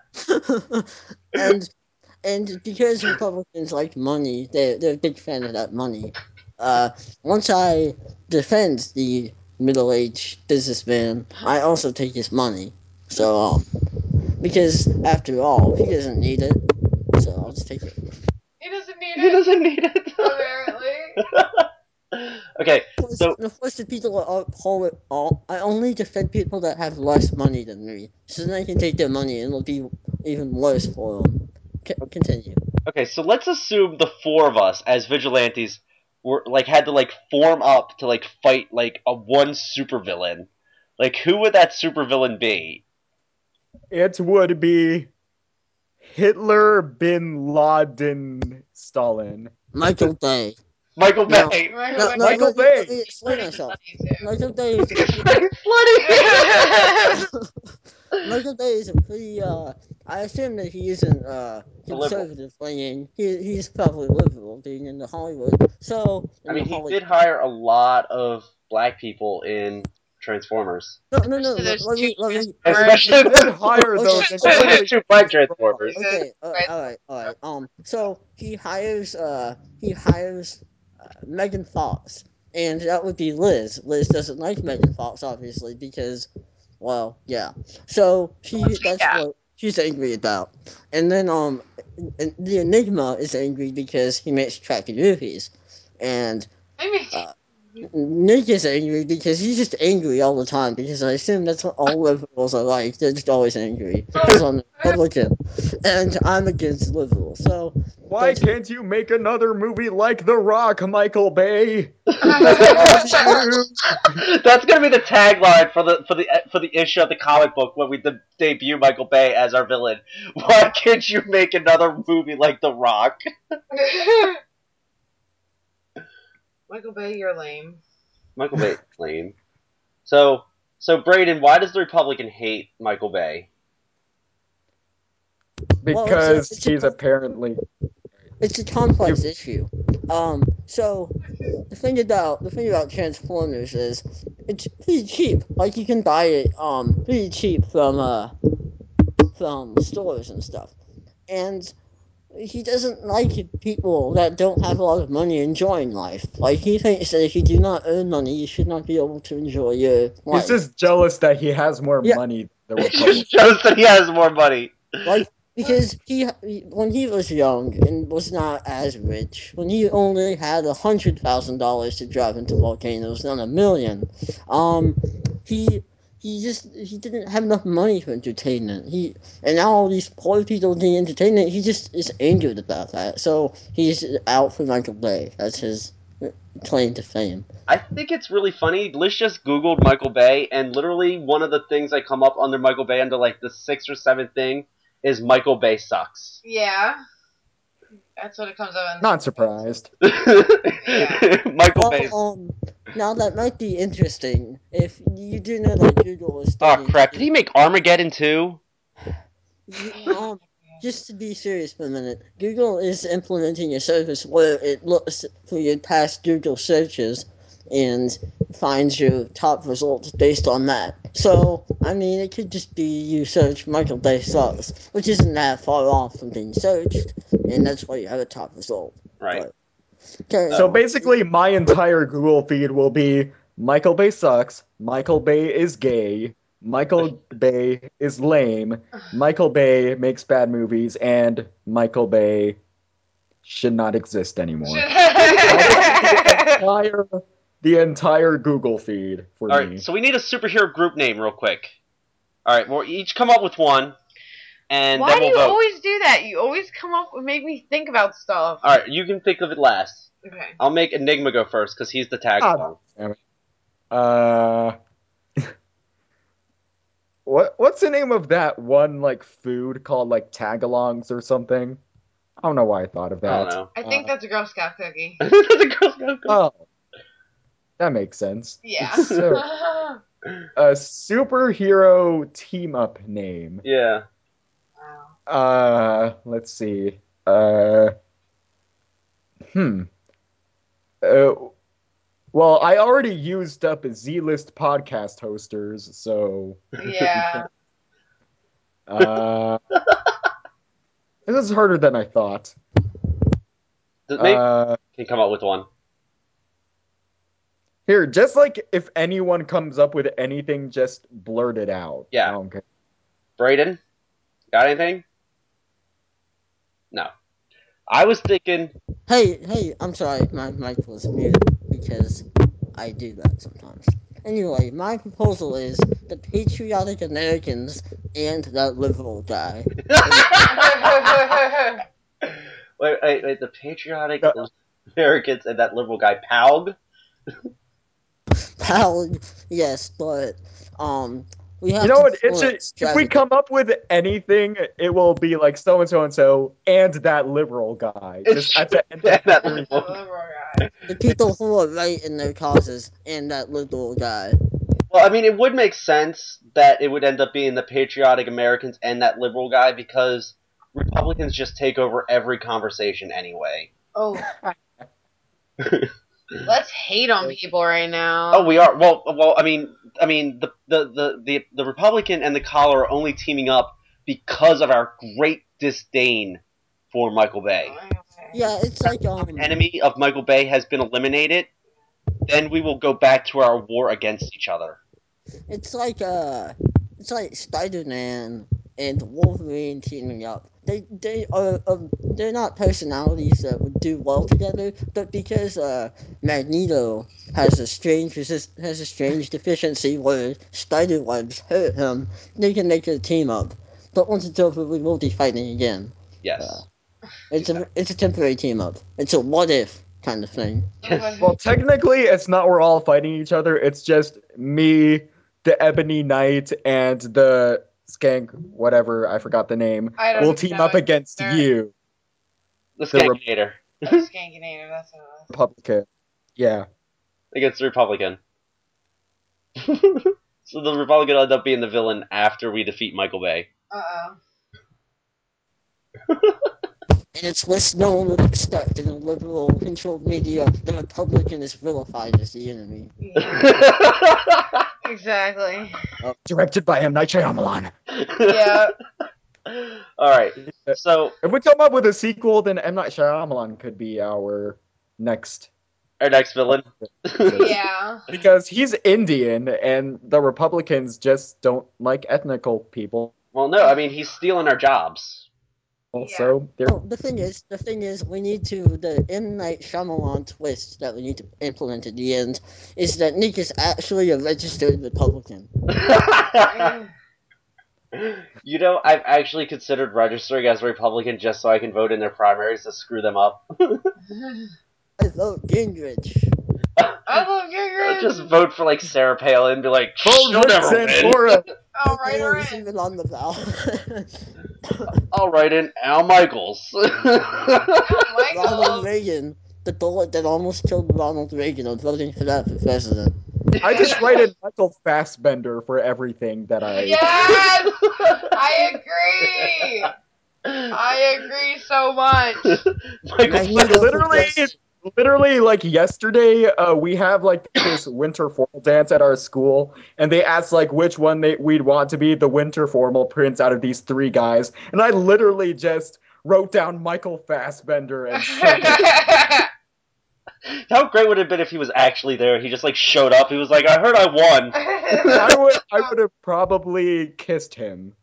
and because Republicans like money, they're a big fan of that money. Once I defend the middle-aged businessman, I also take his money. So because after all, he doesn't need it, so I'll just take it. He doesn't need He it. doesn't need it. Apparently. Okay, so The first people I only defend people that have less money than me, so then I can take their money and it'll be even worse for them. Continue. so let's assume the four of us as vigilantes were had to form up to fight a one supervillain. Who would that supervillain be? It would be Hitler, Bin Laden, Stalin. Michael Bay. Michael No. Bay. Michael Bay. Let me explain myself. Michael Bay is Michael Bay is a pretty I assume that he isn't conservative leaning. He's probably liberal being in the Hollywood. So I mean, he did hire a lot of black people in Transformers. No. So Let me. Especially He did hire those. Okay. especially the two black Transformers. Okay. All right. So he hires Megan Fox, and that would be Liz. Liz doesn't like Megan Fox, obviously, because, well, yeah. So what she's angry about. And then and the Enigma is angry because he makes crappy movies, and Nick is angry because he's just angry all the time, because I assume that's what all liberals are like. They're just always angry. Because I'm a Republican, and I'm against liberals. So Why can't you make another movie like The Rock, Michael Bay? That's gonna be the tagline for the issue of the comic book when we debut Michael Bay as our villain. Why can't you make another movie like The Rock? Michael Bay, you're lame. Michael Bay, lame. So Brayden, why does the Republican hate Michael Bay? Because he's apparently. It's a complex issue. So the thing about Transformers is it's pretty cheap. Like, you can buy it pretty cheap from stores and stuff. And he doesn't like people that don't have a lot of money enjoying life. Like, he thinks that if you do not earn money, you should not be able to enjoy your life. He's just jealous that he has more money than the Republican. He shows that he has more money. Like, because when he was young and was not as rich, when he only had $100,000 to drive into volcanoes, not $1 million, he didn't have enough money for entertainment. And now all these poor people need entertainment. He just is angered about that. So he's out for Michael Bay. That's his claim to fame. I think it's really funny. Liz just Googled Michael Bay, and literally one of the things that come up under Michael Bay, under the 6th or 7th thing, is Michael Bay sucks. Yeah. That's what it comes up in. Not surprised. Michael Bay. Now that might be interesting. If you do know that Google is Oh crap! Did he make Armageddon too? Just to be serious for a minute, Google is implementing a service where it looks for your past Google searches and finds your top results based on that. So, I mean, it could just be you search Michael Bay sucks, which isn't that far off from being searched, and that's why you have a top result. Right. So basically, my entire Google feed will be Michael Bay sucks, Michael Bay is gay, Michael Bay is lame, Michael Bay makes bad movies, and Michael Bay should not exist anymore. The entire Google feed for me. Alright, so we need a superhero group name real quick. Alright, we'll each come up with one, and Why then we'll do you vote. always do that? You always come up and make me think about stuff. Alright, you can think of it last. Okay. I'll make Enigma go first, because he's the tag along. What's the name of that one food called tagalongs or something? I don't know why I thought of I that. don't know. I think that's a Girl Scout cookie. That's a Girl Scout cookie. Oh, that makes sense. Yeah. So, a superhero team-up name. Yeah. Wow. Let's see. Well, I already used up Z-list podcast hosters, so Yeah. this is harder than I thought. Maybe can you come up with one? Here, just like if anyone comes up with anything, just blurt it out. Yeah. I don't care. Brayden, got anything? No. I was thinking. Hey, I'm sorry, my mic was muted because I do that sometimes. Anyway, my proposal is the patriotic Americans and that liberal guy. Wait, the patriotic Americans and that liberal guy, Paug? Pal, yes, but we have You know to what? follow If we come up with anything, it will be like so and so and so and that liberal guy. Just at the end of that the liberal guy. the people who are right in their causes and that liberal guy. Well, I mean, it would make sense that it would end up being the patriotic Americans and that liberal guy because Republicans just take over every conversation anyway. Oh. Let's hate on people right now. Oh, we are. Well, I mean, the Republican and the collar are only teaming up because of our great disdain for Michael Bay. Yeah, it's like Enemy of Michael Bay has been eliminated. Then we will go back to our war against each other. It's like Spider-Man and Wolverine teaming up. They're not personalities that would do well together, but because Magneto has a strange deficiency where spider webs hurt him, they can make a team up. But once it's over, we will be fighting again. Yes. It's a temporary team up. It's a what if kind of thing. Well, technically, it's not we're all fighting each other. It's just me, the Ebony Knight, and the Skank, whatever, I forgot the name, will team up against you. The Skankinator. The Skankinator, that's what it was. Republican. Yeah. Against the Republican. So the Republican will end up being the villain after we defeat Michael Bay. Uh-oh. And it's less known would expect in a liberal-controlled media. The Republican is vilified as the enemy. Yeah. Exactly. Directed by M. Night Shyamalan. Yeah. Alright, so... If we come up with a sequel, then M. Night Shyamalan could be our next... Our next villain? Yeah. Because he's Indian, and the Republicans just don't like ethnical people. Well, no, I mean, he's stealing our jobs. Also, well, the thing is, we need to, the M. Night Shyamalan twist that we need to implement at the end is that Nick is actually a registered Republican. You know, I've actually considered registering as a Republican just so I can vote in their primaries to screw them up. I vote Gingrich. I love Gingrich. Just vote for, like, Sarah Palin and be like, vote she'll never win. Oh, right, It's even on the ballot. I'll write in Al Michaels. Ronald Reagan, the bullet that almost killed Ronald Reagan. I'm voting for that for president. I just write in Michael Fassbender for everything that I... Yes! I agree! I agree so much. Literally, like yesterday, we have like this winter formal dance at our school, and they asked like which one we'd want to be the winter formal prince out of these three guys, and I literally just wrote down Michael Fassbender and How great would it have been if he was actually there? He just like showed up. He was like, "I heard I won." I would have probably kissed him.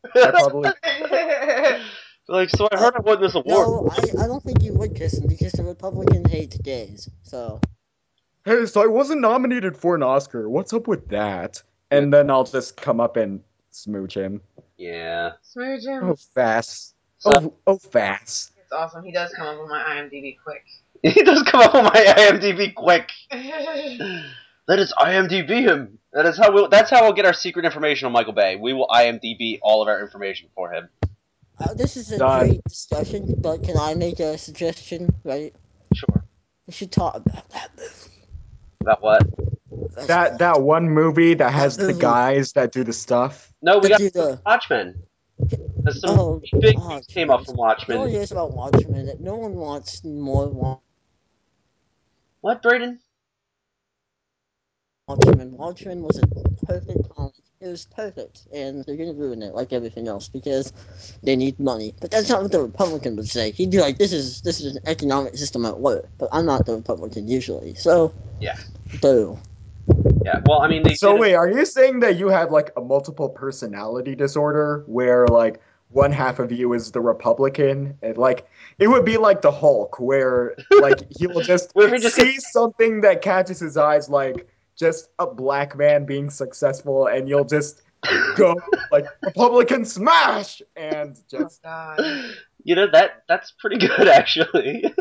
Like, so I heard I won this award. No, I don't think you would kiss him because the Republican hates gays. So. Hey, so I wasn't nominated for an Oscar. What's up with that? And then I'll just come up and smooch him. Yeah. Smooch him. Oh, fast. So, fast. It's awesome. He does come up on my IMDb quick. He does come up on my IMDb quick. That is IMDb him. That's how we'll get our secret information on Michael Bay. We will IMDb all of our information for him. This is a Done. great discussion, but can I make a suggestion? Right? Sure. We should talk about that movie. About what? That one movie that has the movie. guys that do the stuff. No, we That got do the- Watchmen. There's some Oh, big oh, news came up from The only Watchmen. news about Watchmen that no one wants more What, Brayden? Watchmen. Watchmen was a perfect comic. It was perfect, and they're gonna ruin it like everything else because they need money. But that's not what the Republican would say. He'd be like, "This is an economic system at work." But I'm not the Republican usually, so Yeah. boo. Yeah. Well, I mean, they So did wait, are you saying that you have like a multiple personality disorder where like one half of you is the Republican and like it would be like the Hulk where like he will just What if he just see something that catches his eyes like just a black man being successful and you'll just go like Republican smash and Oh just God. You know that's pretty good actually.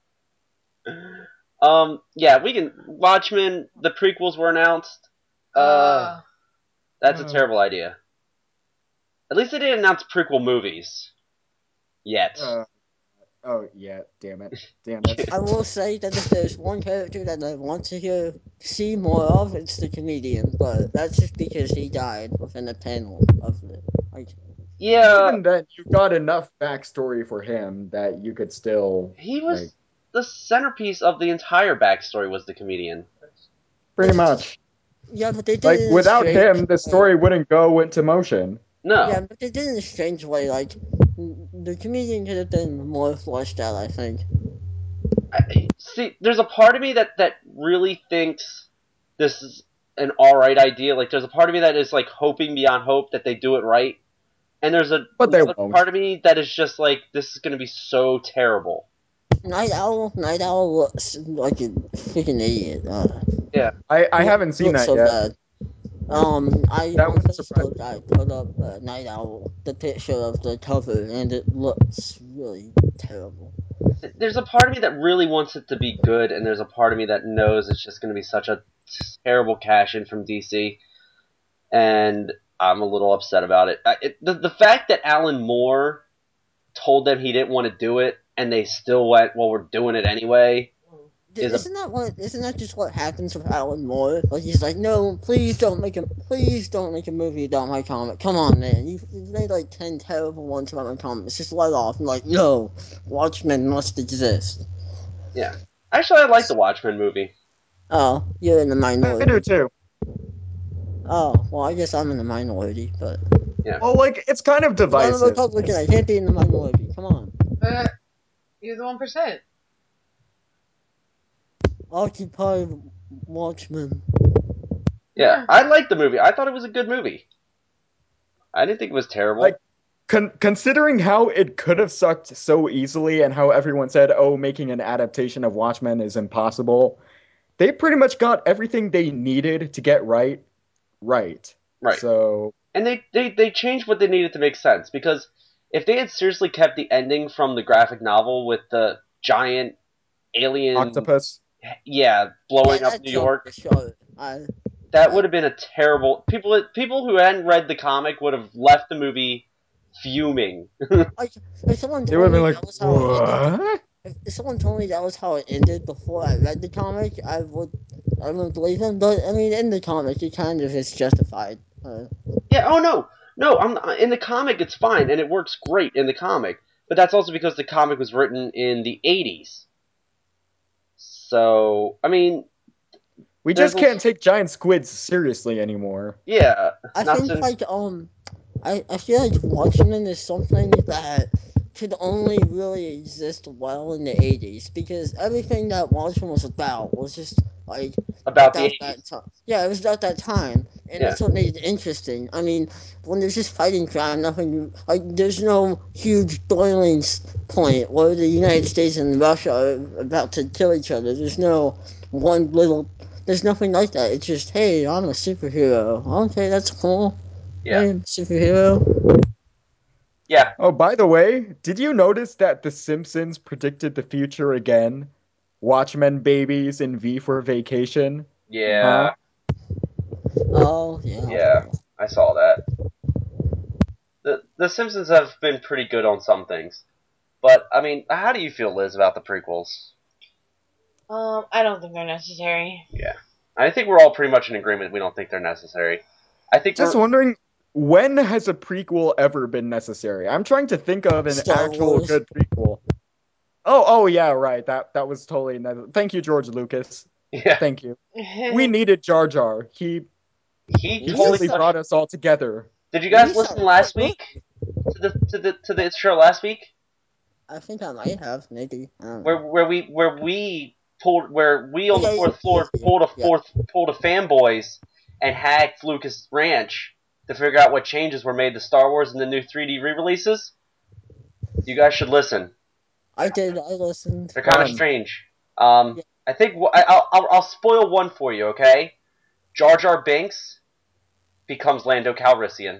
Yeah, we can Watchmen. The prequels were announced. That's a terrible idea. At least they didn't announce prequel movies yet. oh yeah, damn it. I will say that if there's one character that I want to see more of, it's the comedian. But that's just because he died within a panel of it. Like, Yeah, Even then, you got enough backstory for him that you could still he was like, the centerpiece of the entire backstory. Was the comedian? pretty much. yeah, but they did Like it in a without strange him, the way. story wouldn't go into motion. No. Yeah, but they did it in a strange way. Like, the comedian could have been more fleshed out, I think. See, there's a part of me that really thinks this is an alright idea. Like, there's a part of me that is like hoping beyond hope that they do it right, and there's But they another won't. part of me that is just like, this is going to be so terrible. Night Owl looks like a freaking idiot. I haven't seen looks that so yet. bad. That On was Facebook, I put up Night Owl, the picture of the cover, and it looks really terrible. There's a part of me that really wants it to be good, and there's a part of me that knows it's just going to be such a terrible cash in from DC, and I'm a little upset about it. The fact that Alan Moore told them he didn't want to do it, and they still went, well, we're doing it anyway. Isn't that just what happens with Alan Moore? Like, he's like, no, please don't make a movie about my comic. Come on, man, you've made like 10 terrible ones about my comics. Just let off. I'm like, no, Watchmen must exist. Yeah. Actually, I like the Watchmen movie. Oh, you're in the I minority. do too. Oh, well, I guess I'm in the minority, but Well, like it's kind of I'm a divisive. Republican. I can't be in the minority. Come on. You're the 1%. Occupy Watchmen. Yeah, I liked the movie. I thought it was a good movie. I didn't think it was terrible. Like, considering how it could have sucked so easily and how everyone said, oh, making an adaptation of Watchmen is impossible, they pretty much got everything they needed to get right. Right. So, And they changed what they needed to make sense, because if they had seriously kept the ending from the graphic novel with the giant alien octopus. blowing up New York, that would have been a terrible. People who hadn't read the comic would have left the movie fuming. If someone They would told have been me like, that was how it ended, what? if someone told me that was how it ended before I read the comic, I wouldn't believe him. But I mean, in the comic, it kind of is justified. Yeah. Oh no. In the comic, it's fine and it works great in the comic. But that's also because the comic was written in the 80s. So I mean, We just can't take giant squids seriously anymore. yeah. I think I feel like Watchmen is something that could only really exist well in the 80s because everything that Watchmen was about was just like about the that 80s. time. Yeah, it was about that time, and that's what made it interesting. I mean, when there's just fighting crime, there's no huge boiling point where the United States and Russia are about to kill each other. There's nothing like that. It's just, hey, I'm a superhero. Okay, that's cool. Yeah. Hey, superhero. Yeah. Oh, by the way, did you notice that The Simpsons predicted the future again? Watchmen babies in V for Vacation. Yeah. Oh, yeah. Yeah. I saw that. The Simpsons have been pretty good on some things. But, I mean, how do you feel, Liz, about the prequels? I don't think they're necessary. Yeah. I think we're all pretty much in agreement we don't think they're necessary. I think Just wondering, when has a prequel ever been necessary? I'm trying to think of an Star actual Wars. good prequel. Oh yeah, right. That was totally necessary. Thank you, George Lucas. Yeah. Thank you. We needed Jar Jar. He He really totally brought us all together. Did you guys He's listen a- last week to the show last week? I think I might have, maybe. I don't know. Where we on the Yeah, fourth floor yeah, pulled a fanboys and hacked Lucas Ranch to figure out what changes were made to Star Wars in the new 3D re-releases. You guys should listen. I did. I listened. They're kind of Fun. strange. I think I'll spoil one for you. Okay, Jar Jar Binks becomes Lando Calrissian.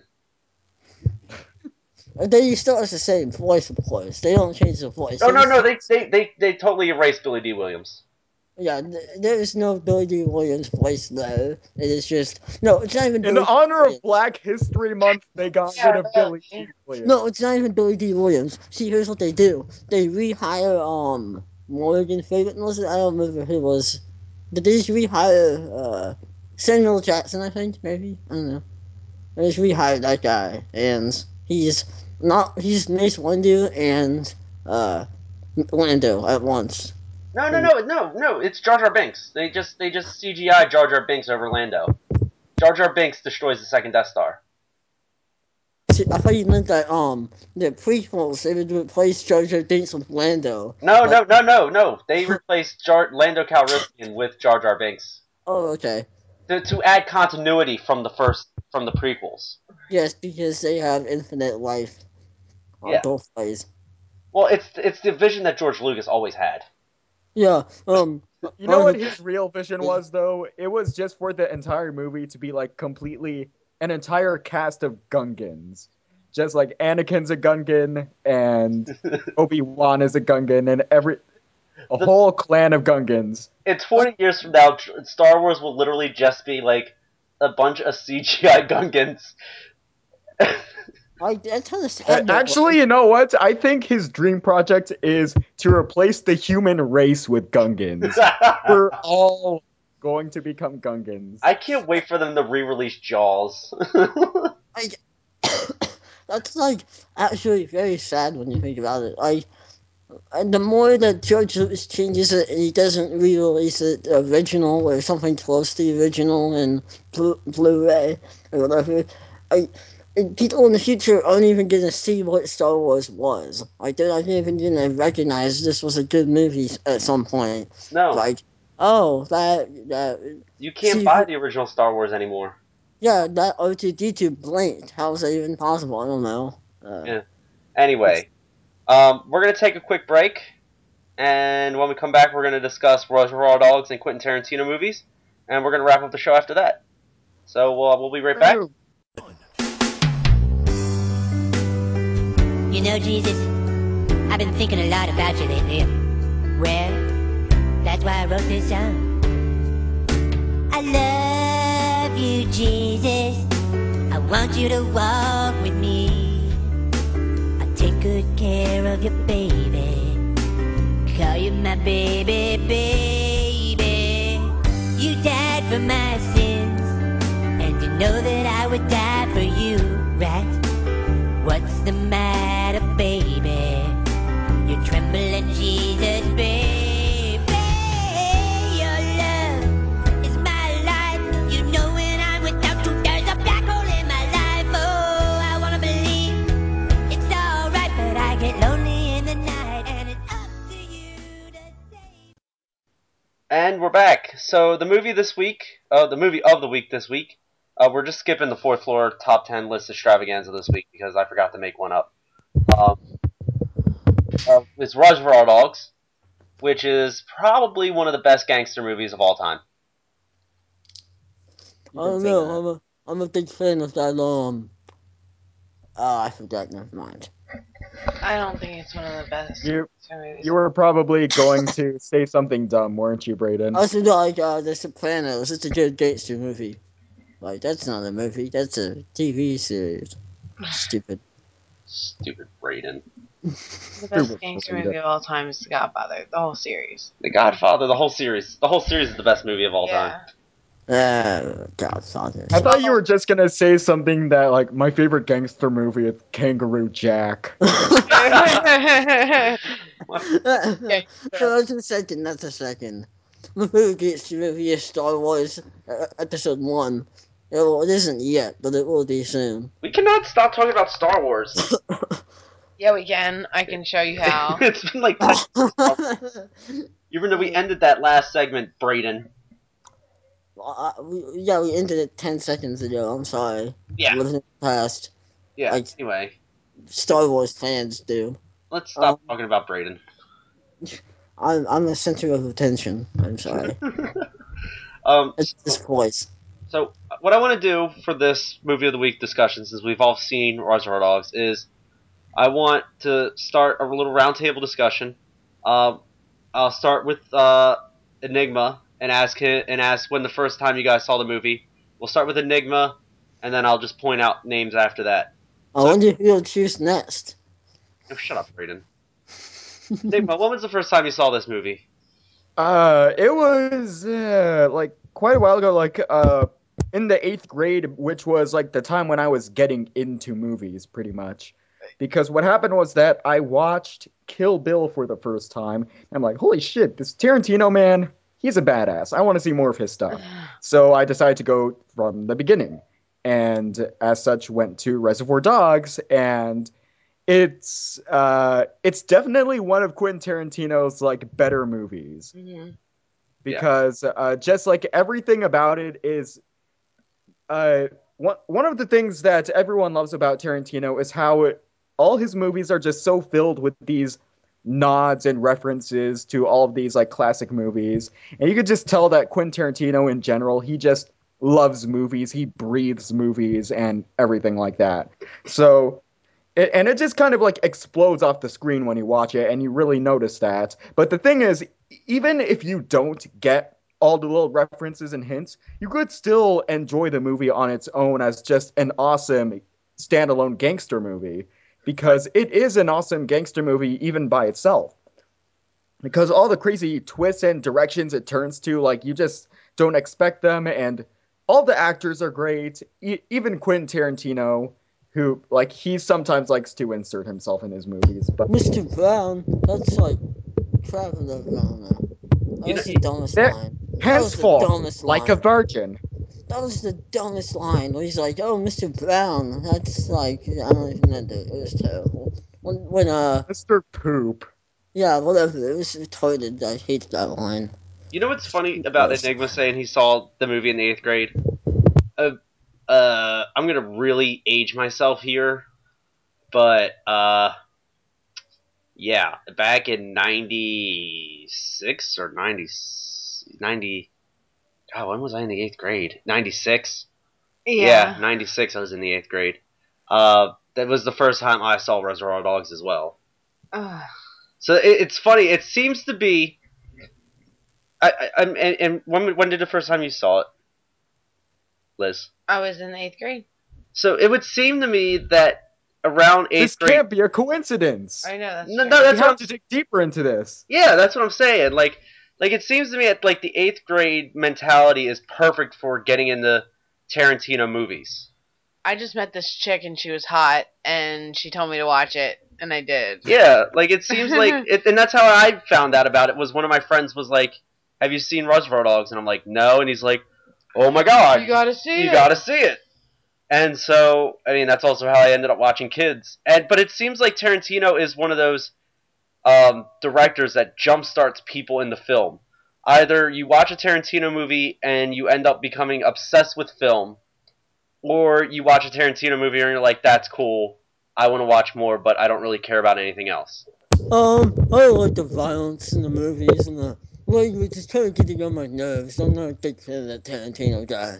They still has the same voice, of course. They don't change the voice. No. They totally erased Billy D. Williams. Yeah, there is no Billy D. Williams voice there. It is just no. It's not even. In Billy D. honor of Williams. Black History Month, they got Yeah, rid of Billy really. D. Williams. No, it's not even Billy D. Williams. See, here's what they do. They rehire Morgan Freeman. Was it? I don't remember who it was. Did they just rehire Samuel Jackson? I think maybe. I don't know. They just rehired that guy, and he's Mace Windu and Lando at once. No. It's Jar Jar Binks. They just CGI Jar Jar Binks over Lando. Jar Jar Binks destroys the second Death Star. See, I thought you meant that the prequels they would replace Jar Jar Binks with Lando. No. They replaced Lando Calrissian with Jar Jar Binks Oh, okay. to add continuity from the prequels. Yes, because they have infinite life on Yeah. both ways. Well, it's the vision that George Lucas always had. Yeah. You know what his real vision was, though? It was just for the entire movie to be like completely an entire cast of Gungans. Just like Anakin's a Gungan and Obi-Wan is a Gungan and a whole clan of Gungans. It's 40 years from now, Star Wars will literally just be like a bunch of CGI Gungans. That's kind of sad. Actually, you know what? I think his dream project is to replace the human race with Gungans. We're all going to become Gungans. I can't wait for them to re-release Jaws. That's like actually very sad when you think about it. And the more that George Lucas changes it and he doesn't re-release it the original or something close to the original in Blu-ray or whatever, and people in the future aren't even gonna see what Star Wars was. Like they're not even gonna recognize this was a good movie at some point. No, Like, oh, that you can't see- buy the original Star Wars anymore. yeah, that R2D2 blinked. How is that even possible? I don't know. Yeah. Anyway, we're going to take a quick break, and when we come back, we're going to discuss Reservoir Dogs and Quentin Tarantino movies, and we're going to wrap up the show after that. So we'll be right back. You know, Jesus, I've been thinking a lot about you lately. Well, that's why I wrote this song. I love you, Jesus. I want you to walk with me. I take good care of you, baby. Call you my baby, baby. You died for my sins, and you know that I would die for you, right? What's the matter, baby? You're trembling, Jesus, baby. Your love is my life. You know when I'm without you, there's a black hole in my life. Oh, I wanna believe it's alright, but I get lonely in the night, and it's up to you to save. And we're back. So the movie this week, the movie of the week this week, we're just skipping the fourth floor top 10 list extravaganza this week because I forgot to make one up. It's Reservoir Dogs, which is probably one of the best gangster movies of all time. I don't know. I'm a big fan of that. Oh, I forgot. Never mind. I don't think it's one of the best. You movies. you were probably going to say something dumb, weren't you, Brayden? Also, like The Sopranos. It's a good gangster movie. Like that's not a movie. That's a TV series. Stupid. Stupid Brayden. The best gangster movie of all time is The Godfather, the whole series. The Godfather, the whole series. The whole series is the best movie of all time. Godfather. I thought you were just gonna say something that like my favorite gangster movie is Kangaroo Jack. That's a second. That's a second. My favorite gangster movie is Star Wars Episode 1. Well, it isn't yet, but it will be soon. We cannot stop talking about Star Wars. Yeah, we can. I can show you how. It's been like 10 Even though we ended that last segment, Brayden. We ended it 10 seconds ago. I'm sorry. Yeah. Living in the past. Yeah, Like, anyway. Star Wars fans do. Let's stop talking about Brayden. I'm the center of attention. I'm sorry. It's this voice. So, what I want to do for this Movie of the Week discussion, since we've all seen Reservoir Dogs, is I want to start a little roundtable discussion. I'll start with Enigma and ask when the first time you guys saw the movie. We'll start with Enigma, and then I'll just point out names after that. I wonder who you'll choose next. Oh, shut up, Brayden. Enigma, when was the first time you saw this movie? It was like quite a while ago, like in the 8th grade, which was like the time when I was getting into movies, pretty much. Because what happened was that I watched Kill Bill for the first time. And I'm like, holy shit, this Tarantino man, he's a badass. I want to see more of his stuff. So I decided to go from the beginning. And as such, went to Reservoir Dogs. And it's definitely one of Quentin Tarantino's like better movies. Mm-hmm. Because just like everything about it is... one of the things that everyone loves about Tarantino is how all his movies are just so filled with these nods and references to all of these like classic movies. And you could just tell that Quentin Tarantino in general, he just loves movies, he breathes movies and everything like that. So, it just kind of like explodes off the screen when you watch it, and you really notice that. But the thing is, even if you don't get all the little references and hints, you could still enjoy the movie on its own as just an awesome standalone gangster movie. Because it is an awesome gangster movie even by itself. Because all the crazy twists and directions it turns to, like, you just don't expect them, and all the actors are great. Even Quentin Tarantino, who, like, he sometimes likes to insert himself in his movies. But Mr. Brown, that's like Traveler Brown. That was the dumbest line. henceforth, like a virgin. That was the dumbest line. Where he's like, "Oh, Mr. Brown." That's like, I don't even know. It was terrible. When Mr. Poop. Yeah, whatever. It was retarded. I hate that line. You know what's funny about Enigma saying he saw the movie in the 8th grade? I'm gonna really age myself here, but yeah, back in 96 or 90. God, when was I in the 8th grade? 96? Yeah, 96 I was in the 8th grade. That was the first time I saw Reservoir Dogs as well. So it's funny. It seems to be... And when did the first time you saw it, Liz? I was in the 8th grade. So it would seem to me that around 8th grade... This can't be a coincidence. I know, that's No, true. that's You have to dig deeper into this. Yeah, that's what I'm saying. Like it seems to me that like the 8th grade mentality is perfect for getting into Tarantino movies. I just met this chick and she was hot, and she told me to watch it, and I did. Yeah, like it seems like, and that's how I found out about it. Was one of my friends was like, "Have you seen Reservoir Dogs?" And I'm like, "No," and he's like, "Oh my god, You gotta see it. You gotta see it." And so, I mean, that's also how I ended up watching Kids. But it seems like Tarantino is one of those directors that jumpstarts people into film. Either you watch a Tarantino movie and you end up becoming obsessed with film, or you watch a Tarantino movie and you're like, "That's cool, I want to watch more, but I don't really care about anything else." I like the violence in the movies and the language. It's kind of getting on my nerves. I'm not a big fan of that Tarantino guy.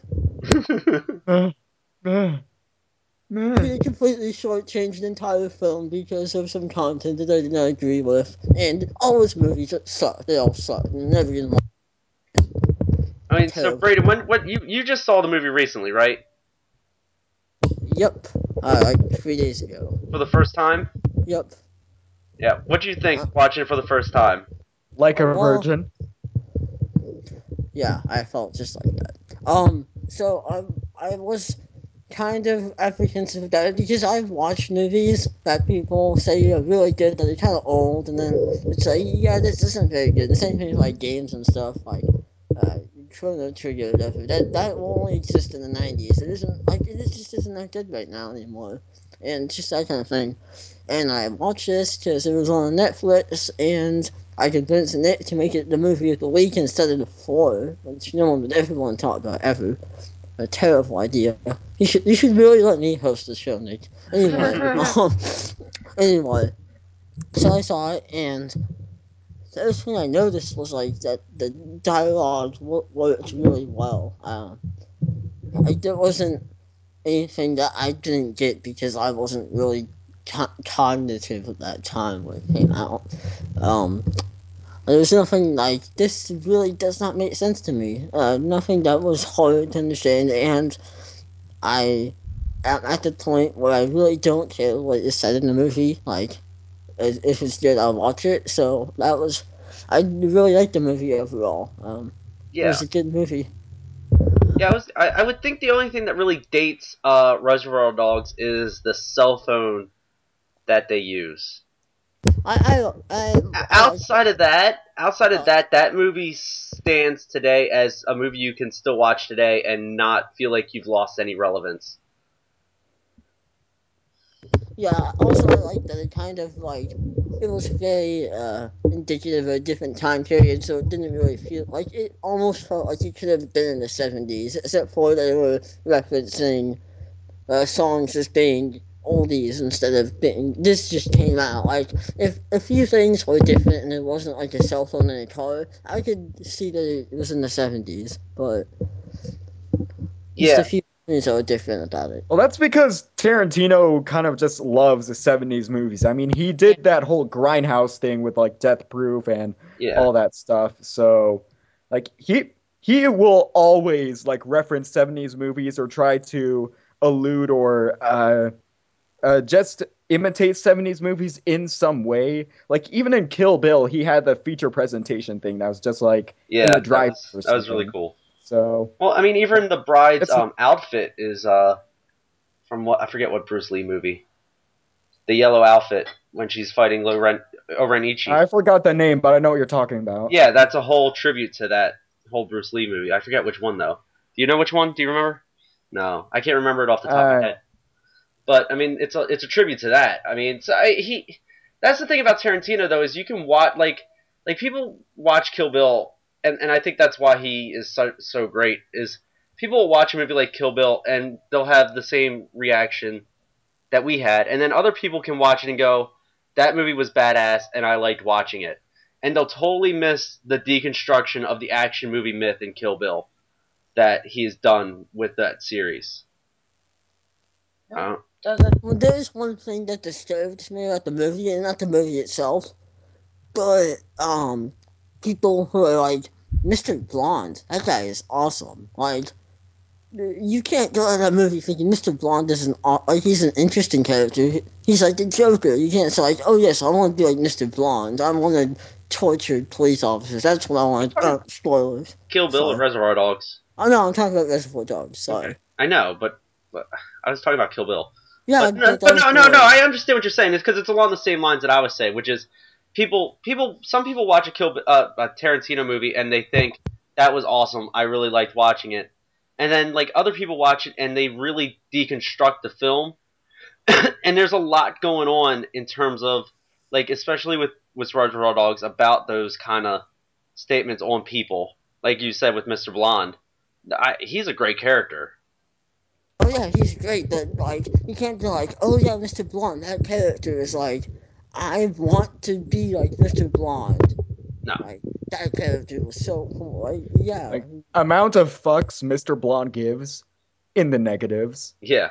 He completely shortchanged the entire film because of some content that I did not agree with. And all his movies suck. They all suck. Never even watched. I mean, so Brayden, what you just saw the movie recently, right? Yep. Like 3 days ago. For the first time? Yep. Yeah. What do you think watching it for the first time? Like a Well, virgin. Yeah, I felt just like that. So I was kind of apprehensive about it because I've watched movies that people say are really good, that are kind of old, and then it's like, yeah, this isn't very good. The same thing with like games and stuff, like Chrono Trigger, whatever. That will only exist in the '90s. It isn't like it just isn't that good right now anymore, and just that kind of thing. And I watched this because it was on Netflix, and I convinced Nick to make it the movie of the week instead of the 4, which no one would ever want to talk about ever. A terrible idea. You should really let me host the show, Nick. Anyway, so I saw it, and the first thing I noticed was like that the dialogue worked really well. Like there wasn't anything that I didn't get because I wasn't really cognitive at that time when it came out. There was nothing like, this really does not make sense to me. Nothing that was hard to understand, and I am at the point where I really don't care what is said in the movie. Like, if it's good, I'll watch it. So I really liked the movie overall. It Yeah. was a good movie. Yeah, I would think the only thing that really dates Reservoir Dogs is the cell phone that they use. Outside of that, that movie stands today as a movie you can still watch today and not feel like you've lost any relevance. Yeah, also I like that it kind of like, it was very indicative of a different time period, so it didn't really feel like, it almost felt like it could have been in the 70s, except for they were referencing songs as being oldies instead of being, this just came out. Like, if a few things were different and it wasn't like a cell phone in a car, I could see that it was in the 70s, but just a few things that were different about it. Well, that's because Tarantino kind of just loves the 70s movies. I mean, he did that whole Grindhouse thing with like Death Proof and all that stuff. So, like, he will always like reference 70s movies or try to allude or just imitate 70s movies in some way. Like, even in Kill Bill, he had the feature presentation thing that was just like in the drive. That was really cool. So, well, I mean, even the bride's outfit is from what, I forget what Bruce Lee movie. The yellow outfit when she's fighting Orenichi. I forgot the name, but I know what you're talking about. Yeah, that's a whole tribute to that whole Bruce Lee movie. I forget which one though. Do you know which one? Do you remember? No, I can't remember it off the top of my head. But I mean, it's a tribute to that. I mean, so that's the thing about Tarantino though, is you can watch like people watch Kill Bill, and I think that's why he is so great. Is people will watch a movie like Kill Bill and they'll have the same reaction that we had, and then other people can watch it and go, that movie was badass and I liked watching it, and they'll totally miss the deconstruction of the action movie myth in Kill Bill that he's done with that series. Well, there's one thing that disturbs me about the movie, and not the movie itself, but people who are like, Mr. Blonde, that guy is awesome. Like, you can't go out of that movie thinking Mr. Blonde isn't like, he's an interesting character. He's like the Joker. You can't say like, oh yes, I want to be like Mr. Blonde. I want to torture police officers. That's what I want. Spoilers. Kill Bill or Reservoir Dogs? Oh no, I'm talking about Reservoir Dogs. Sorry. Okay. I know, but I was talking about Kill Bill. Yeah, no. I understand what you're saying. It's because it's along the same lines that I was saying, which is some people watch a Tarantino movie and they think that was awesome. I really liked watching it, and then like other people watch it and they really deconstruct the film. And there's a lot going on in terms of like, especially with Reservoir Dogs, about those kind of statements on people, like you said with Mr. Blonde. He's a great character. Oh yeah, he's great, but like, you can't be like, oh yeah, Mr. Blonde, that character is like, I want to be like Mr. Blonde. No. Like, that character was so cool. Like, yeah. Like, amount of fucks Mr. Blonde gives in the negatives. Yeah.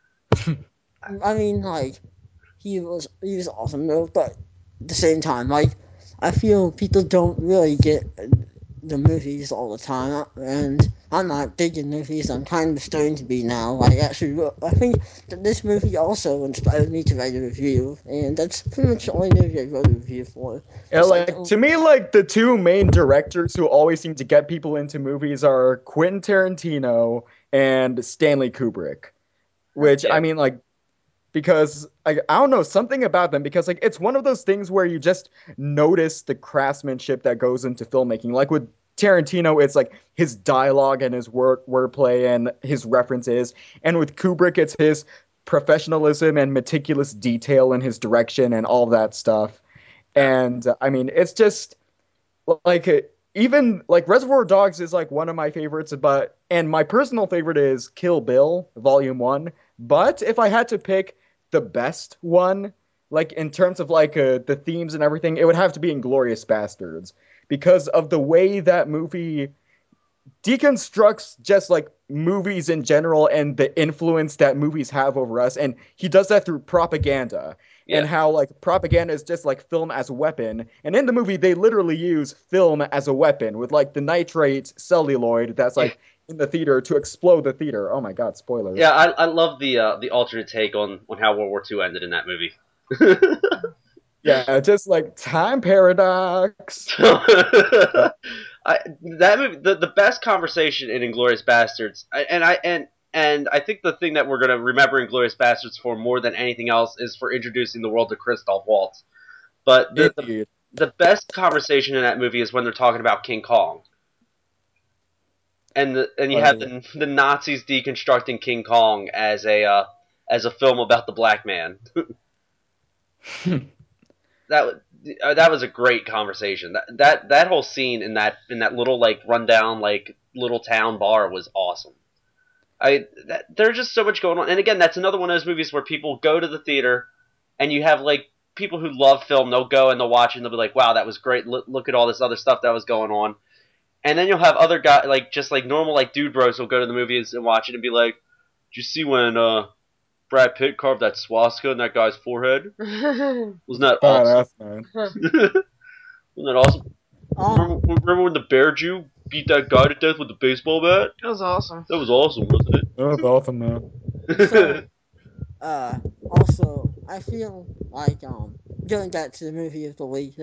I mean, like, he was awesome though, but at the same time, like, I feel people don't really get the movies all the time, and I'm not big in movies. I'm kind of starting to be now. I think that this movie also inspired me to write a review, and that's pretty much the only movie I wrote a review for. Yeah, It's like to me, like the two main directors who always seem to get people into movies are Quentin Tarantino and Stanley Kubrick. Which Yeah. I mean, like, because I don't know, something about them, because like it's one of those things where you just notice the craftsmanship that goes into filmmaking. Like with Tarantino, it's like his dialogue and his wordplay and his references, and with Kubrick, it's his professionalism and meticulous detail in his direction and all that stuff. And I mean, it's just like even like Reservoir Dogs is like one of my favorites, and my personal favorite is Kill Bill Volume 1. But if I had to pick the best one, like in terms of like the themes and everything, it would have to be Inglourious Bastards, because of the way that movie deconstructs just like movies in general and the influence that movies have over us, and he does that through propaganda. Yeah. And how like propaganda is just like film as a weapon, and in the movie they literally use film as a weapon with like the nitrate celluloid that's like in the theater to explode the theater. Oh my god, spoilers. Yeah, I love the alternate take on how World War II ended in that movie. Yeah, just like time paradox. That movie, the best conversation in Inglourious Bastards, and I think the thing that we're gonna remember Inglourious Bastards for more than anything else is for introducing the world to Christoph Waltz. But the best conversation in that movie is when they're talking about King Kong, and you have the Nazis deconstructing King Kong as a film about the black man. That was a great conversation. That whole scene in that little like rundown like little town bar was awesome. There's just so much going on, and again, that's another one of those movies where people go to the theater, and you have like people who love film. They'll go and they'll watch it, and they'll be like, "Wow, that was great! Look at all this other stuff that was going on." And then you'll have other guys like just like normal like dude bros who'll go to the movies and watch it and be like, "Did you see when Brad Pitt carved that swastika in that guy's forehead? Wasn't that awesome? Man. Wasn't that awesome? Remember when the bear Jew beat that guy to death with the baseball bat? It was awesome. That was awesome, wasn't it? That was awesome, man. So, also, I feel like, going back to the movie of the week,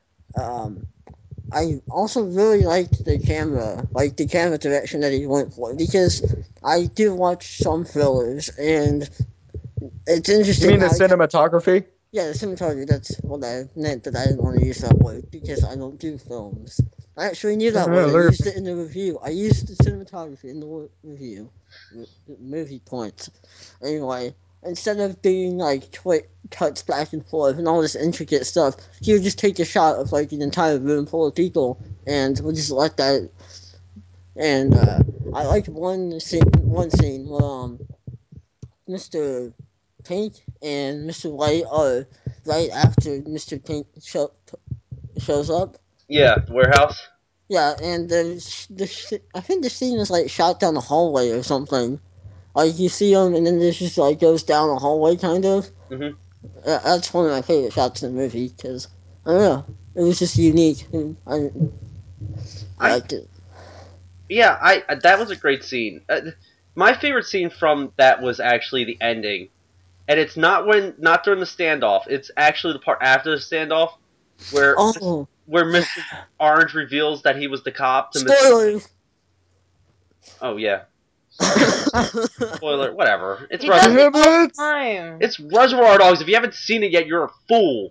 I also really liked the camera direction that he went for, because I do watch some thrillers, and it's interesting. You mean the cinematography? Yeah, the cinematography, that's what I meant, that I didn't want to use that word, because I don't do films. I actually knew that word. I used it in the review. I used the cinematography in the review. Movie points. Anyway, instead of doing like quick cuts back and forth and all this intricate stuff, he would just take a shot of like an entire room full of people and would just let that. And I liked one scene where Mr. Pink and Mr. White are right after Mr. Pink shows up. Yeah, the warehouse. Yeah, and I think the scene is like shot down the hallway or something. Like you see him, and then this just like goes down the hallway, kind of. Mhm. That's one of my favorite shots in the movie, because I don't know, it was just unique, and I liked it. Yeah, that was a great scene. My favorite scene from that was actually the ending, and it's not during the standoff. It's actually the part after the standoff, where Mr. Orange reveals that he was the cop to Spoilers. Oh yeah. Spoiler, whatever. It's It's Reservoir Dogs. If you haven't seen it yet, you're a fool.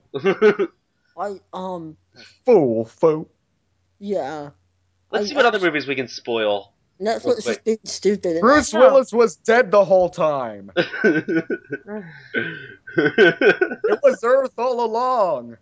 Fool. Yeah. Let's see what other movies we can spoil. Netflix is being stupid. Bruce Willis was dead the whole time. It was Earth all along.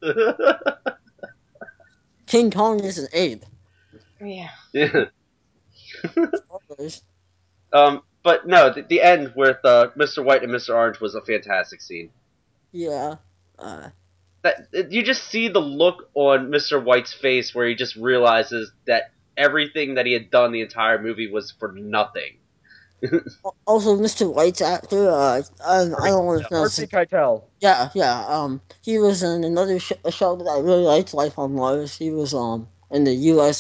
King Kong is an ape. Yeah. Yeah. Spoilers. But no, the end with Mr. White and Mr. Orange was a fantastic scene. Yeah. You just see the look on Mr. White's face where he just realizes that everything that he had done the entire movie was for nothing. Also, Mr. White's actor, I don't want to pronounce Harvey Keitel. Yeah. He was in another show that I really liked, Life on Mars. He was in the U.S.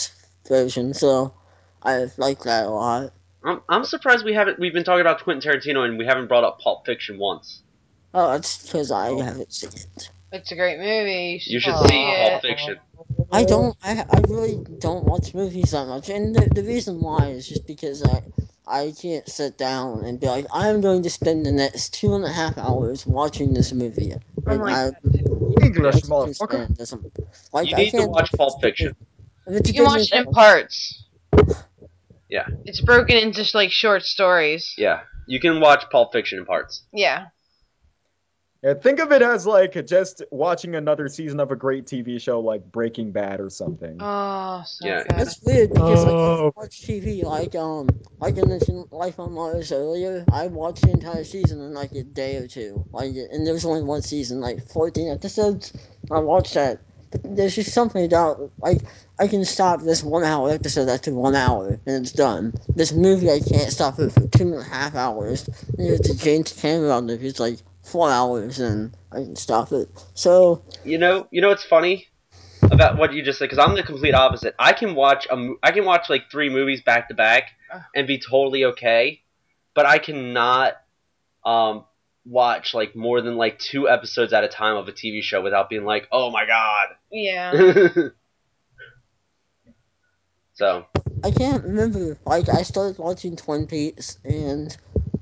version, so I like that a lot. I'm surprised we've been talking about Quentin Tarantino and we haven't brought up Pulp Fiction once. Oh, that's because I Oh. haven't seen it. It's a great movie. You should see see Pulp it. Fiction. I really don't watch movies that much, and the reason why is just because I can't sit down and be like, I'm going to spend the next 2.5 hours watching this movie. I'm And like I, English, I just can't motherfucker. stand this. Like, You I need to can't watch Pulp Fiction. If it's a You can good watch it in movie- parts. Yeah. It's broken into like short stories. Yeah, you can watch Pulp Fiction in parts. Yeah. Yeah, think of it as like just watching another season of a great TV show like Breaking Bad or something. Oh, so Yeah. good. It's weird because I Oh. can't watch TV like I mentioned Life on Mars earlier. I watched the entire season in like a day or two. And there was only one season, like 14 episodes. I watched that, but there's just something about like I can stop this 1 hour episode after 1 hour and it's done. This movie I can't stop it for 2.5 hours. And there's a James Cameron movie, it's like 4 hours and I can stop it. So You know what's funny about what you just said? Because I'm the complete opposite. I can watch like 3 movies back to back and be totally okay, but I cannot watch like more than like 2 episodes at a time of a TV show without being like, oh my god. Yeah. So I can't remember. Like, I started watching Twin Peaks, and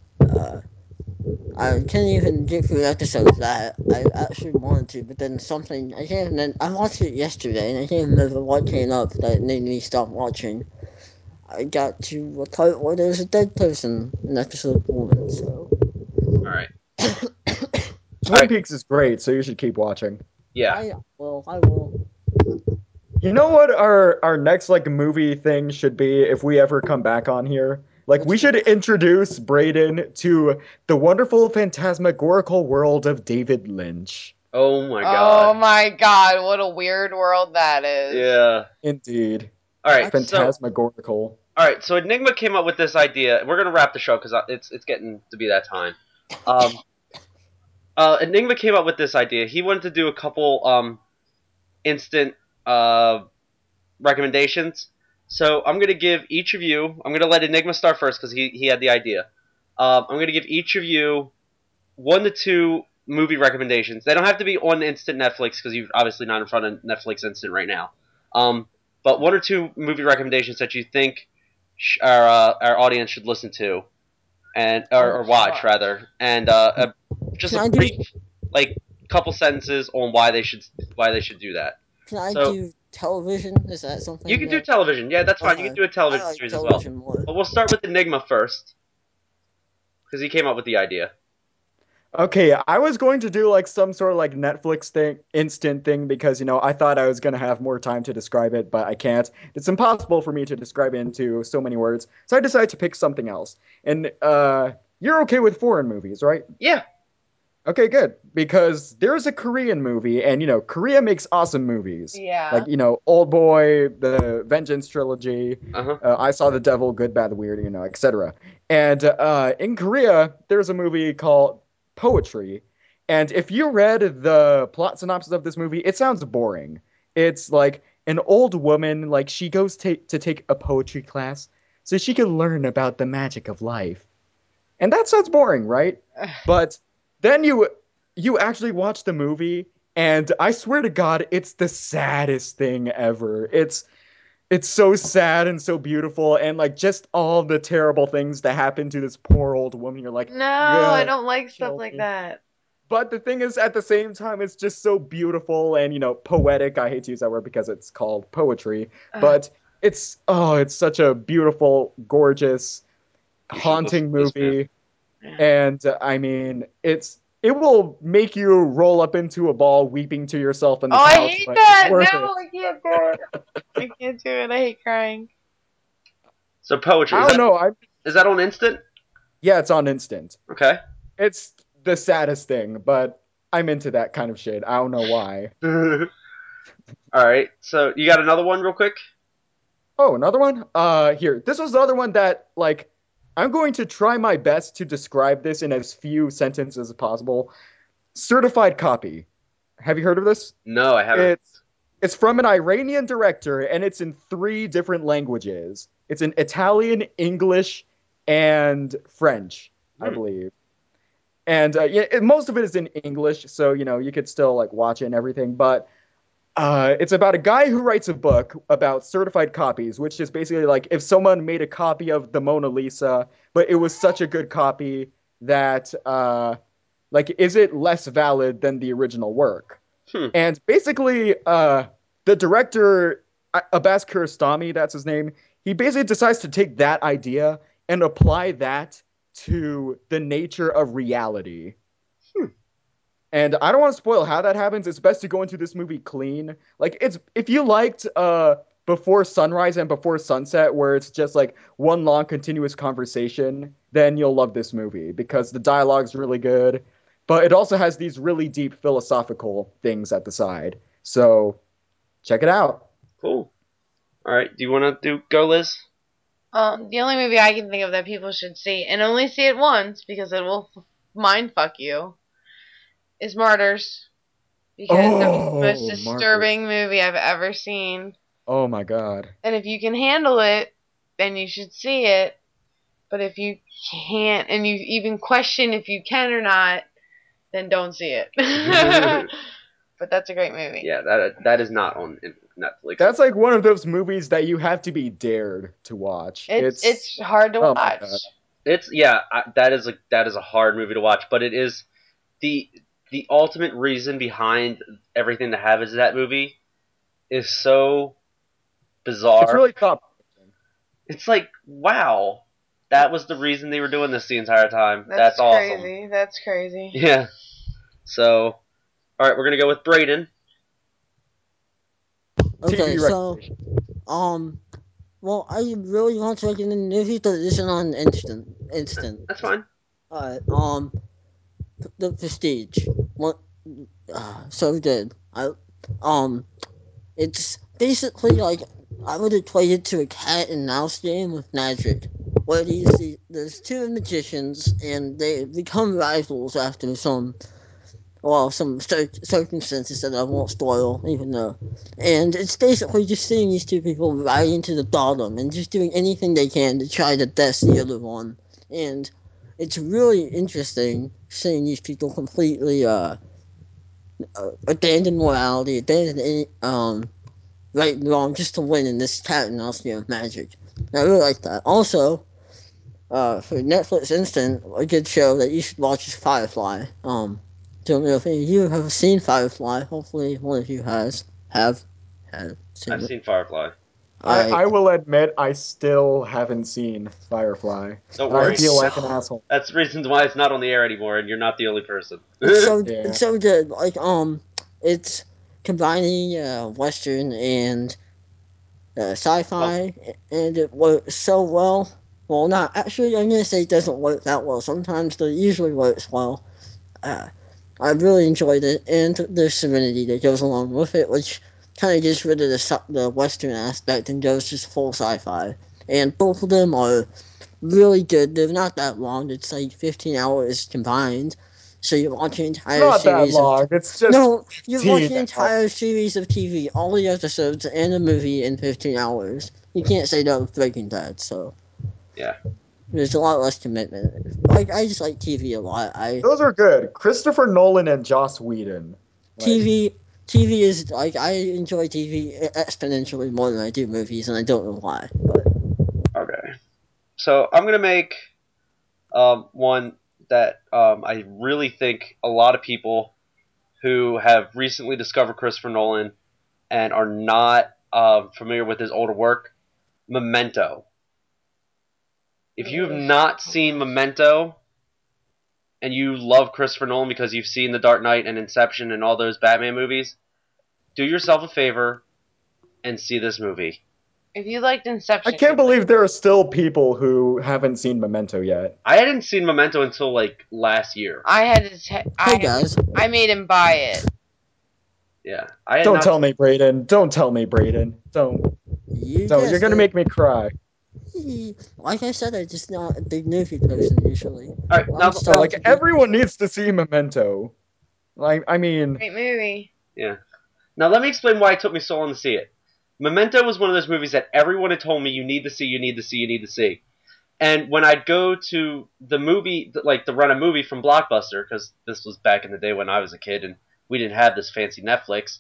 I can't even get through episodes that I actually wanted to. But then something I can't. Then I watched it yesterday, and I can't remember what came up that made me stop watching. I got to a part where there's a dead person in episode 1. So all right, Twin Peaks is great, so you should keep watching. yeah. I will. You know what our next like movie thing should be if we ever come back on here? Like we should introduce Brayden to the wonderful phantasmagorical world of David Lynch. Oh my Oh god. my god, what a weird world that is. Yeah. Indeed. All right. So Phantasmagorical. all right. So Enigma came up with this idea. We're gonna wrap the show because it's getting to be that time. Enigma came up with this idea. He wanted to do a couple instant recommendations. So I'm gonna give each of you. I'm gonna let Enigma start first because he had the idea. I'm gonna give each of you 1 to 2 movie recommendations. They don't have to be on instant Netflix because you're obviously not in front of Netflix instant right now. But 1 or 2 movie recommendations that you think our audience should listen to, and or watch rather, and just Can a I do- brief like couple sentences on why they should do that. Can I So- do television? Is that something? You can do that- television. Yeah, that's fine. You Okay. can do a television I like series as well. television more. But we'll start with Enigma first because he came up with the idea. Okay, I was going to do like some sort of like Netflix thing, instant thing, because I thought I was gonna have more time to describe it, but I can't. It's impossible for me to describe it into so many words, so I decided to pick something else. And you're okay with foreign movies, right? Yeah. Okay, good, because there's a Korean movie, and Korea makes awesome movies. Yeah. Like Old Boy, the Vengeance trilogy. Uh-huh. I Saw the Devil, Good, Bad, the Weird, etc. And in Korea, there's a movie called Poetry, and if you read the plot synopsis of this movie, it sounds boring. It's like an old woman, like she goes to take a poetry class so she can learn about the magic of life, and that sounds boring, right? But then you actually watch the movie, and I swear to God, it's the saddest thing ever. It's so sad and so beautiful, and like just all the terrible things that happen to this poor old woman. You're like, No, I "Yeah." don't like stuff kill like me. that. But the thing is, at the same time, it's just so beautiful and poetic. I hate to use that word because it's called poetry, but it's such a beautiful, gorgeous, You should haunting listen to this, movie, and I mean, it will make you roll up into a ball, weeping to yourself in the Oh, couch. I hate but that! it's worth No, it. I can't do it. I can't do it. I hate crying. So Poetry. I don't know. Is that on instant? Yeah, it's on instant. Okay. It's the saddest thing, but I'm into that kind of shit. I don't know why. All right. So you got another one real quick? Oh, another one? Here. This was the other one that, like, I'm going to try my best to describe this in as few sentences as possible. Certified Copy. Have you heard of this? No, I haven't. It's from an Iranian director, and it's in 3 different languages. It's in Italian, English, and French, I believe. And most of it is in English, so you could still like watch it and everything. But it's about a guy who writes a book about certified copies, which is basically like if someone made a copy of the Mona Lisa, but it was such a good copy that like is it less valid than the original work? And basically, the director, Abbas Kiarostami, that's his name, he basically decides to take that idea and apply that to the nature of reality. And I don't want to spoil how that happens. It's best to go into this movie clean. Like, if you liked Before Sunrise and Before Sunset, where it's just like one long continuous conversation, then you'll love this movie because the dialogue's really good. But it also has these really deep philosophical things at the side. So, check it out. Cool. All right. Do you want to go, Liz? The only movie I can think of that people should see, and only see it once because it will mind fuck you, is Martyrs. Because it's the most disturbing movie I've ever seen. Oh my god. And if you can handle it, then you should see it. But if you can't, and you even question if you can or not, then don't see it. But that's a great movie. Yeah, that is not on Netflix. That's like one of those movies that you have to be dared to watch. It's hard to watch. That is a hard movie to watch, but it is the ultimate reason behind everything that happens in that movie is so bizarre. It's really tough. It's like, wow, that was the reason they were doing this the entire time. That's awesome. Crazy. That's crazy. Yeah. So, all right, we're gonna go with Brayden. Okay, so, well, I really want to recommend a movie, but it isn't on instant. That's fine. Alright, The Prestige. What? So good. It's basically like I would equate it to a cat and mouse game with magic, where there's 2 magicians and they become rivals after some circumstances that I won't spoil, even though. And it's basically just seeing these 2 people riding to the bottom and just doing anything they can to try to best the other one. And it's really interesting seeing these people completely abandon morality, abandon any right and wrong just to win in this cat and mouse game of magic. And I really like that. Also, for Netflix Instant, a good show that you should watch is Firefly. Don't know if any of you have seen Firefly. Hopefully one of you have seen I've it. seen Firefly. I will admit I still haven't seen Firefly. Don't worry. I feel like an asshole. That's the reason why it's not on the air anymore, and you're not the only person. It's so good. Like it's combining Western and sci-fi, and it works so well. Well, not actually. I'm gonna say it doesn't work that well. Sometimes it usually works well. I really enjoyed it, and there's Serenity that goes along with it, which kind of gets rid of the Western aspect and goes just full sci-fi. And both of them are really good. They're not that long. It's like 15 hours combined. So you're watching an entire Not series. that long. It's just No, you're watching an entire series of TV, all the episodes, and a movie in 15 hours. You can't say that with Breaking Bad, so. Yeah. There's a lot less commitment. Like, I just like TV a lot. Those are good. Christopher Nolan and Joss Whedon. TV is, like, I enjoy TV exponentially more than I do movies, and I don't know why. But. Okay. So, I'm going to make one that I really think a lot of people who have recently discovered Christopher Nolan and are not familiar with his older work, Memento. If you have not seen Memento and you love Christopher Nolan because you've seen The Dark Knight and Inception and all those Batman movies, do yourself a favor and see this movie. If you liked Inception... I can't believe there are still people who haven't seen Memento yet. I hadn't seen Memento until, like, last year. I made him buy it. Yeah. Don't tell me, Brayden. Don't tell me, Brayden. Don't. You're going to make me cry. Like I said, I'm just not a big movie person usually. Alright, now, everyone needs to see Memento. Like, I mean... Great movie. Yeah. Now, let me explain why it took me so long to see it. Memento was one of those movies that everyone had told me you need to see, you need to see, you need to see. And when I'd go to the movie, like to run a movie from Blockbuster, because this was back in the day when I was a kid and we didn't have this fancy Netflix,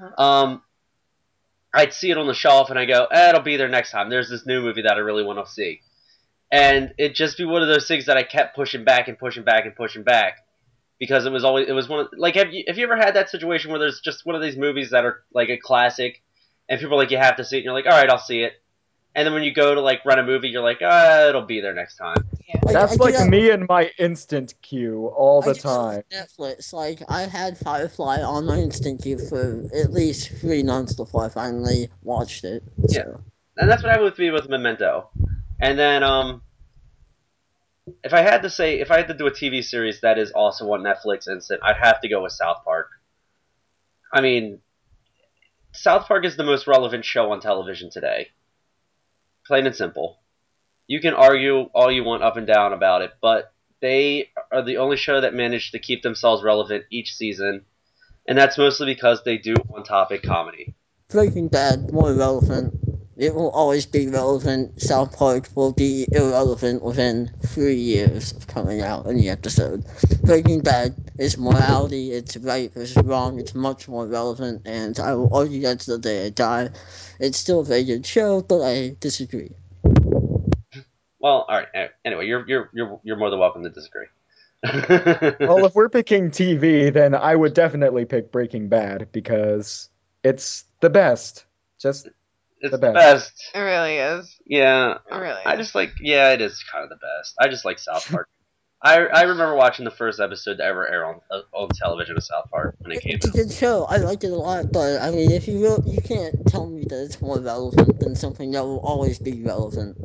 I'd see it on the shelf and I go, it'll be there next time. There's this new movie that I really want to see. And it'd just be one of those things that I kept pushing back and pushing back and pushing back. Because it was one of, like, have you ever had that situation where there's just one of these movies that are like a classic and people are like, you have to see it, and you're like, alright, I'll see it. And then when you go to like run a movie, you're like, it'll be there next time. Yeah. That's like me and my instant queue all the time. Netflix, like I had Firefly on my instant queue for at least 3 months before I finally watched it. So. Yeah, and that's what happened with me with Memento. And then if I had to do a TV series that is also on Netflix instant, I'd have to go with South Park. I mean, South Park is the most relevant show on television today. Plain and simple. You can argue all you want up and down about it, but they are the only show that managed to keep themselves relevant each season, and that's mostly because they do on-topic comedy. Breaking Bad, more relevant. It will always be relevant. South Park will be irrelevant within 3 years of coming out in the episode. Breaking Bad is morality, it's right versus wrong, it's much more relevant, and I will argue that till the day I die. It's still a very good show, but I disagree. Well, all right. Anyway, you're more than welcome to disagree. Well, if we're picking TV, then I would definitely pick Breaking Bad because it's the best. Just it's the best. It really is. Yeah. It really I is. just like. Yeah, it is kind of the best. I just like South Park. I remember watching the first episode to ever air on television of South Park when it came It's a out. good show. I liked it a lot, but I mean, if you can't tell me that it's more relevant than something that will always be relevant.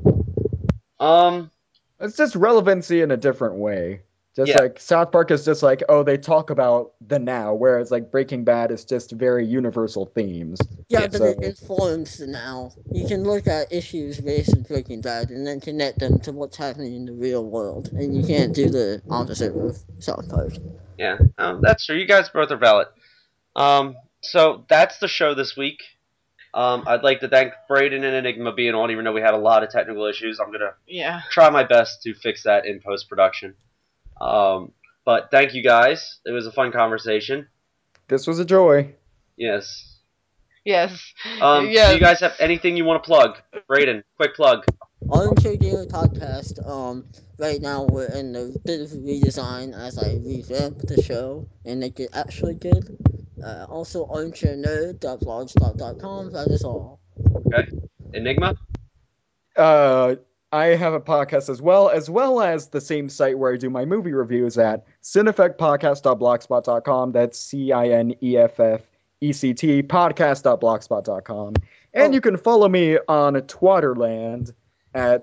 It's just relevancy in a different way. Just Yeah. like South Park is just like, oh, they talk about the now, whereas like Breaking Bad is just very universal themes. Yeah, Yeah, but so- it informs the now. You can look at issues raised in Breaking Bad and then connect them to what's happening in the real world, and you can't do the opposite with South Park. Yeah, that's true. You guys both are valid. So that's the show this week. I'd like to thank Braden and Enigma being on, even though we had a lot of technical issues. I'm gonna Yeah. try my best to fix that in post-production. But thank you guys. It was a fun conversation. This was a joy. Yes. Yes. Do Yes. you guys have anything you want to plug? Braden, quick plug. Armchair Daily Podcast, right now we're in a bit of a redesign as I revamp the show and make it actually good. Also armchairnerd.blogspot.com, that is all. Enigma? I have a podcast as well as the same site where I do my movie reviews at cineffectpodcast.blogspot.com. That's CINEFFECT podcast.blogspot.com. And you can follow me on Twatterland at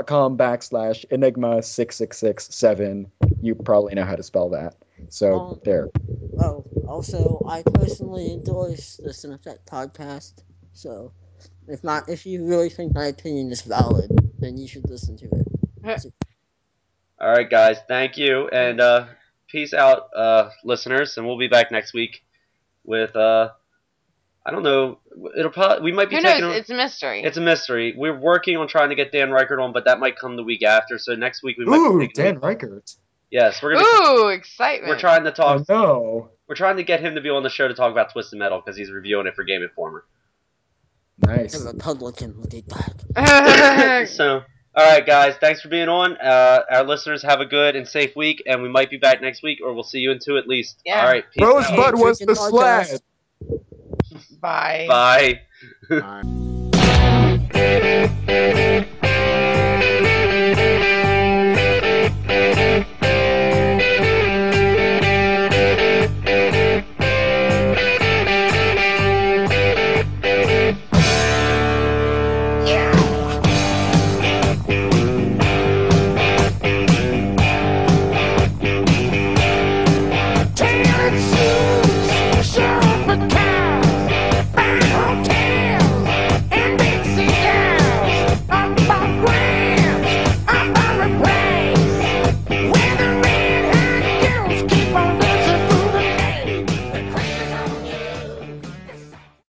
twitter.com/enigma6667. You probably know how to spell that. So there. Oh, also, I personally endorse the Cineffect podcast, so if you really think my opinion is valid, then you should listen to it. All right, guys. Thank you. And peace out, listeners. And we'll be back next week with, I don't know. We might be Who taking knows? It's a mystery. It's a mystery. We're working on trying to get Dan Reichert on, but that might come the week after. So next week we might Ooh, be taking Dan Reichert. Yes, we're gonna. Ooh, excitement. We're trying to talk. Oh, no. We're trying to get him to be on the show to talk about Twisted Metal because he's reviewing it for Game Informer. Nice. The Republican will be back. So, all right, guys, thanks for being on. Our listeners have a good and safe week, and we might be back next week, or we'll see you in 2 at least. Yeah. All right, peace out. Rosebud was the Freaking podcast. sled. Bye. Bye. Bye.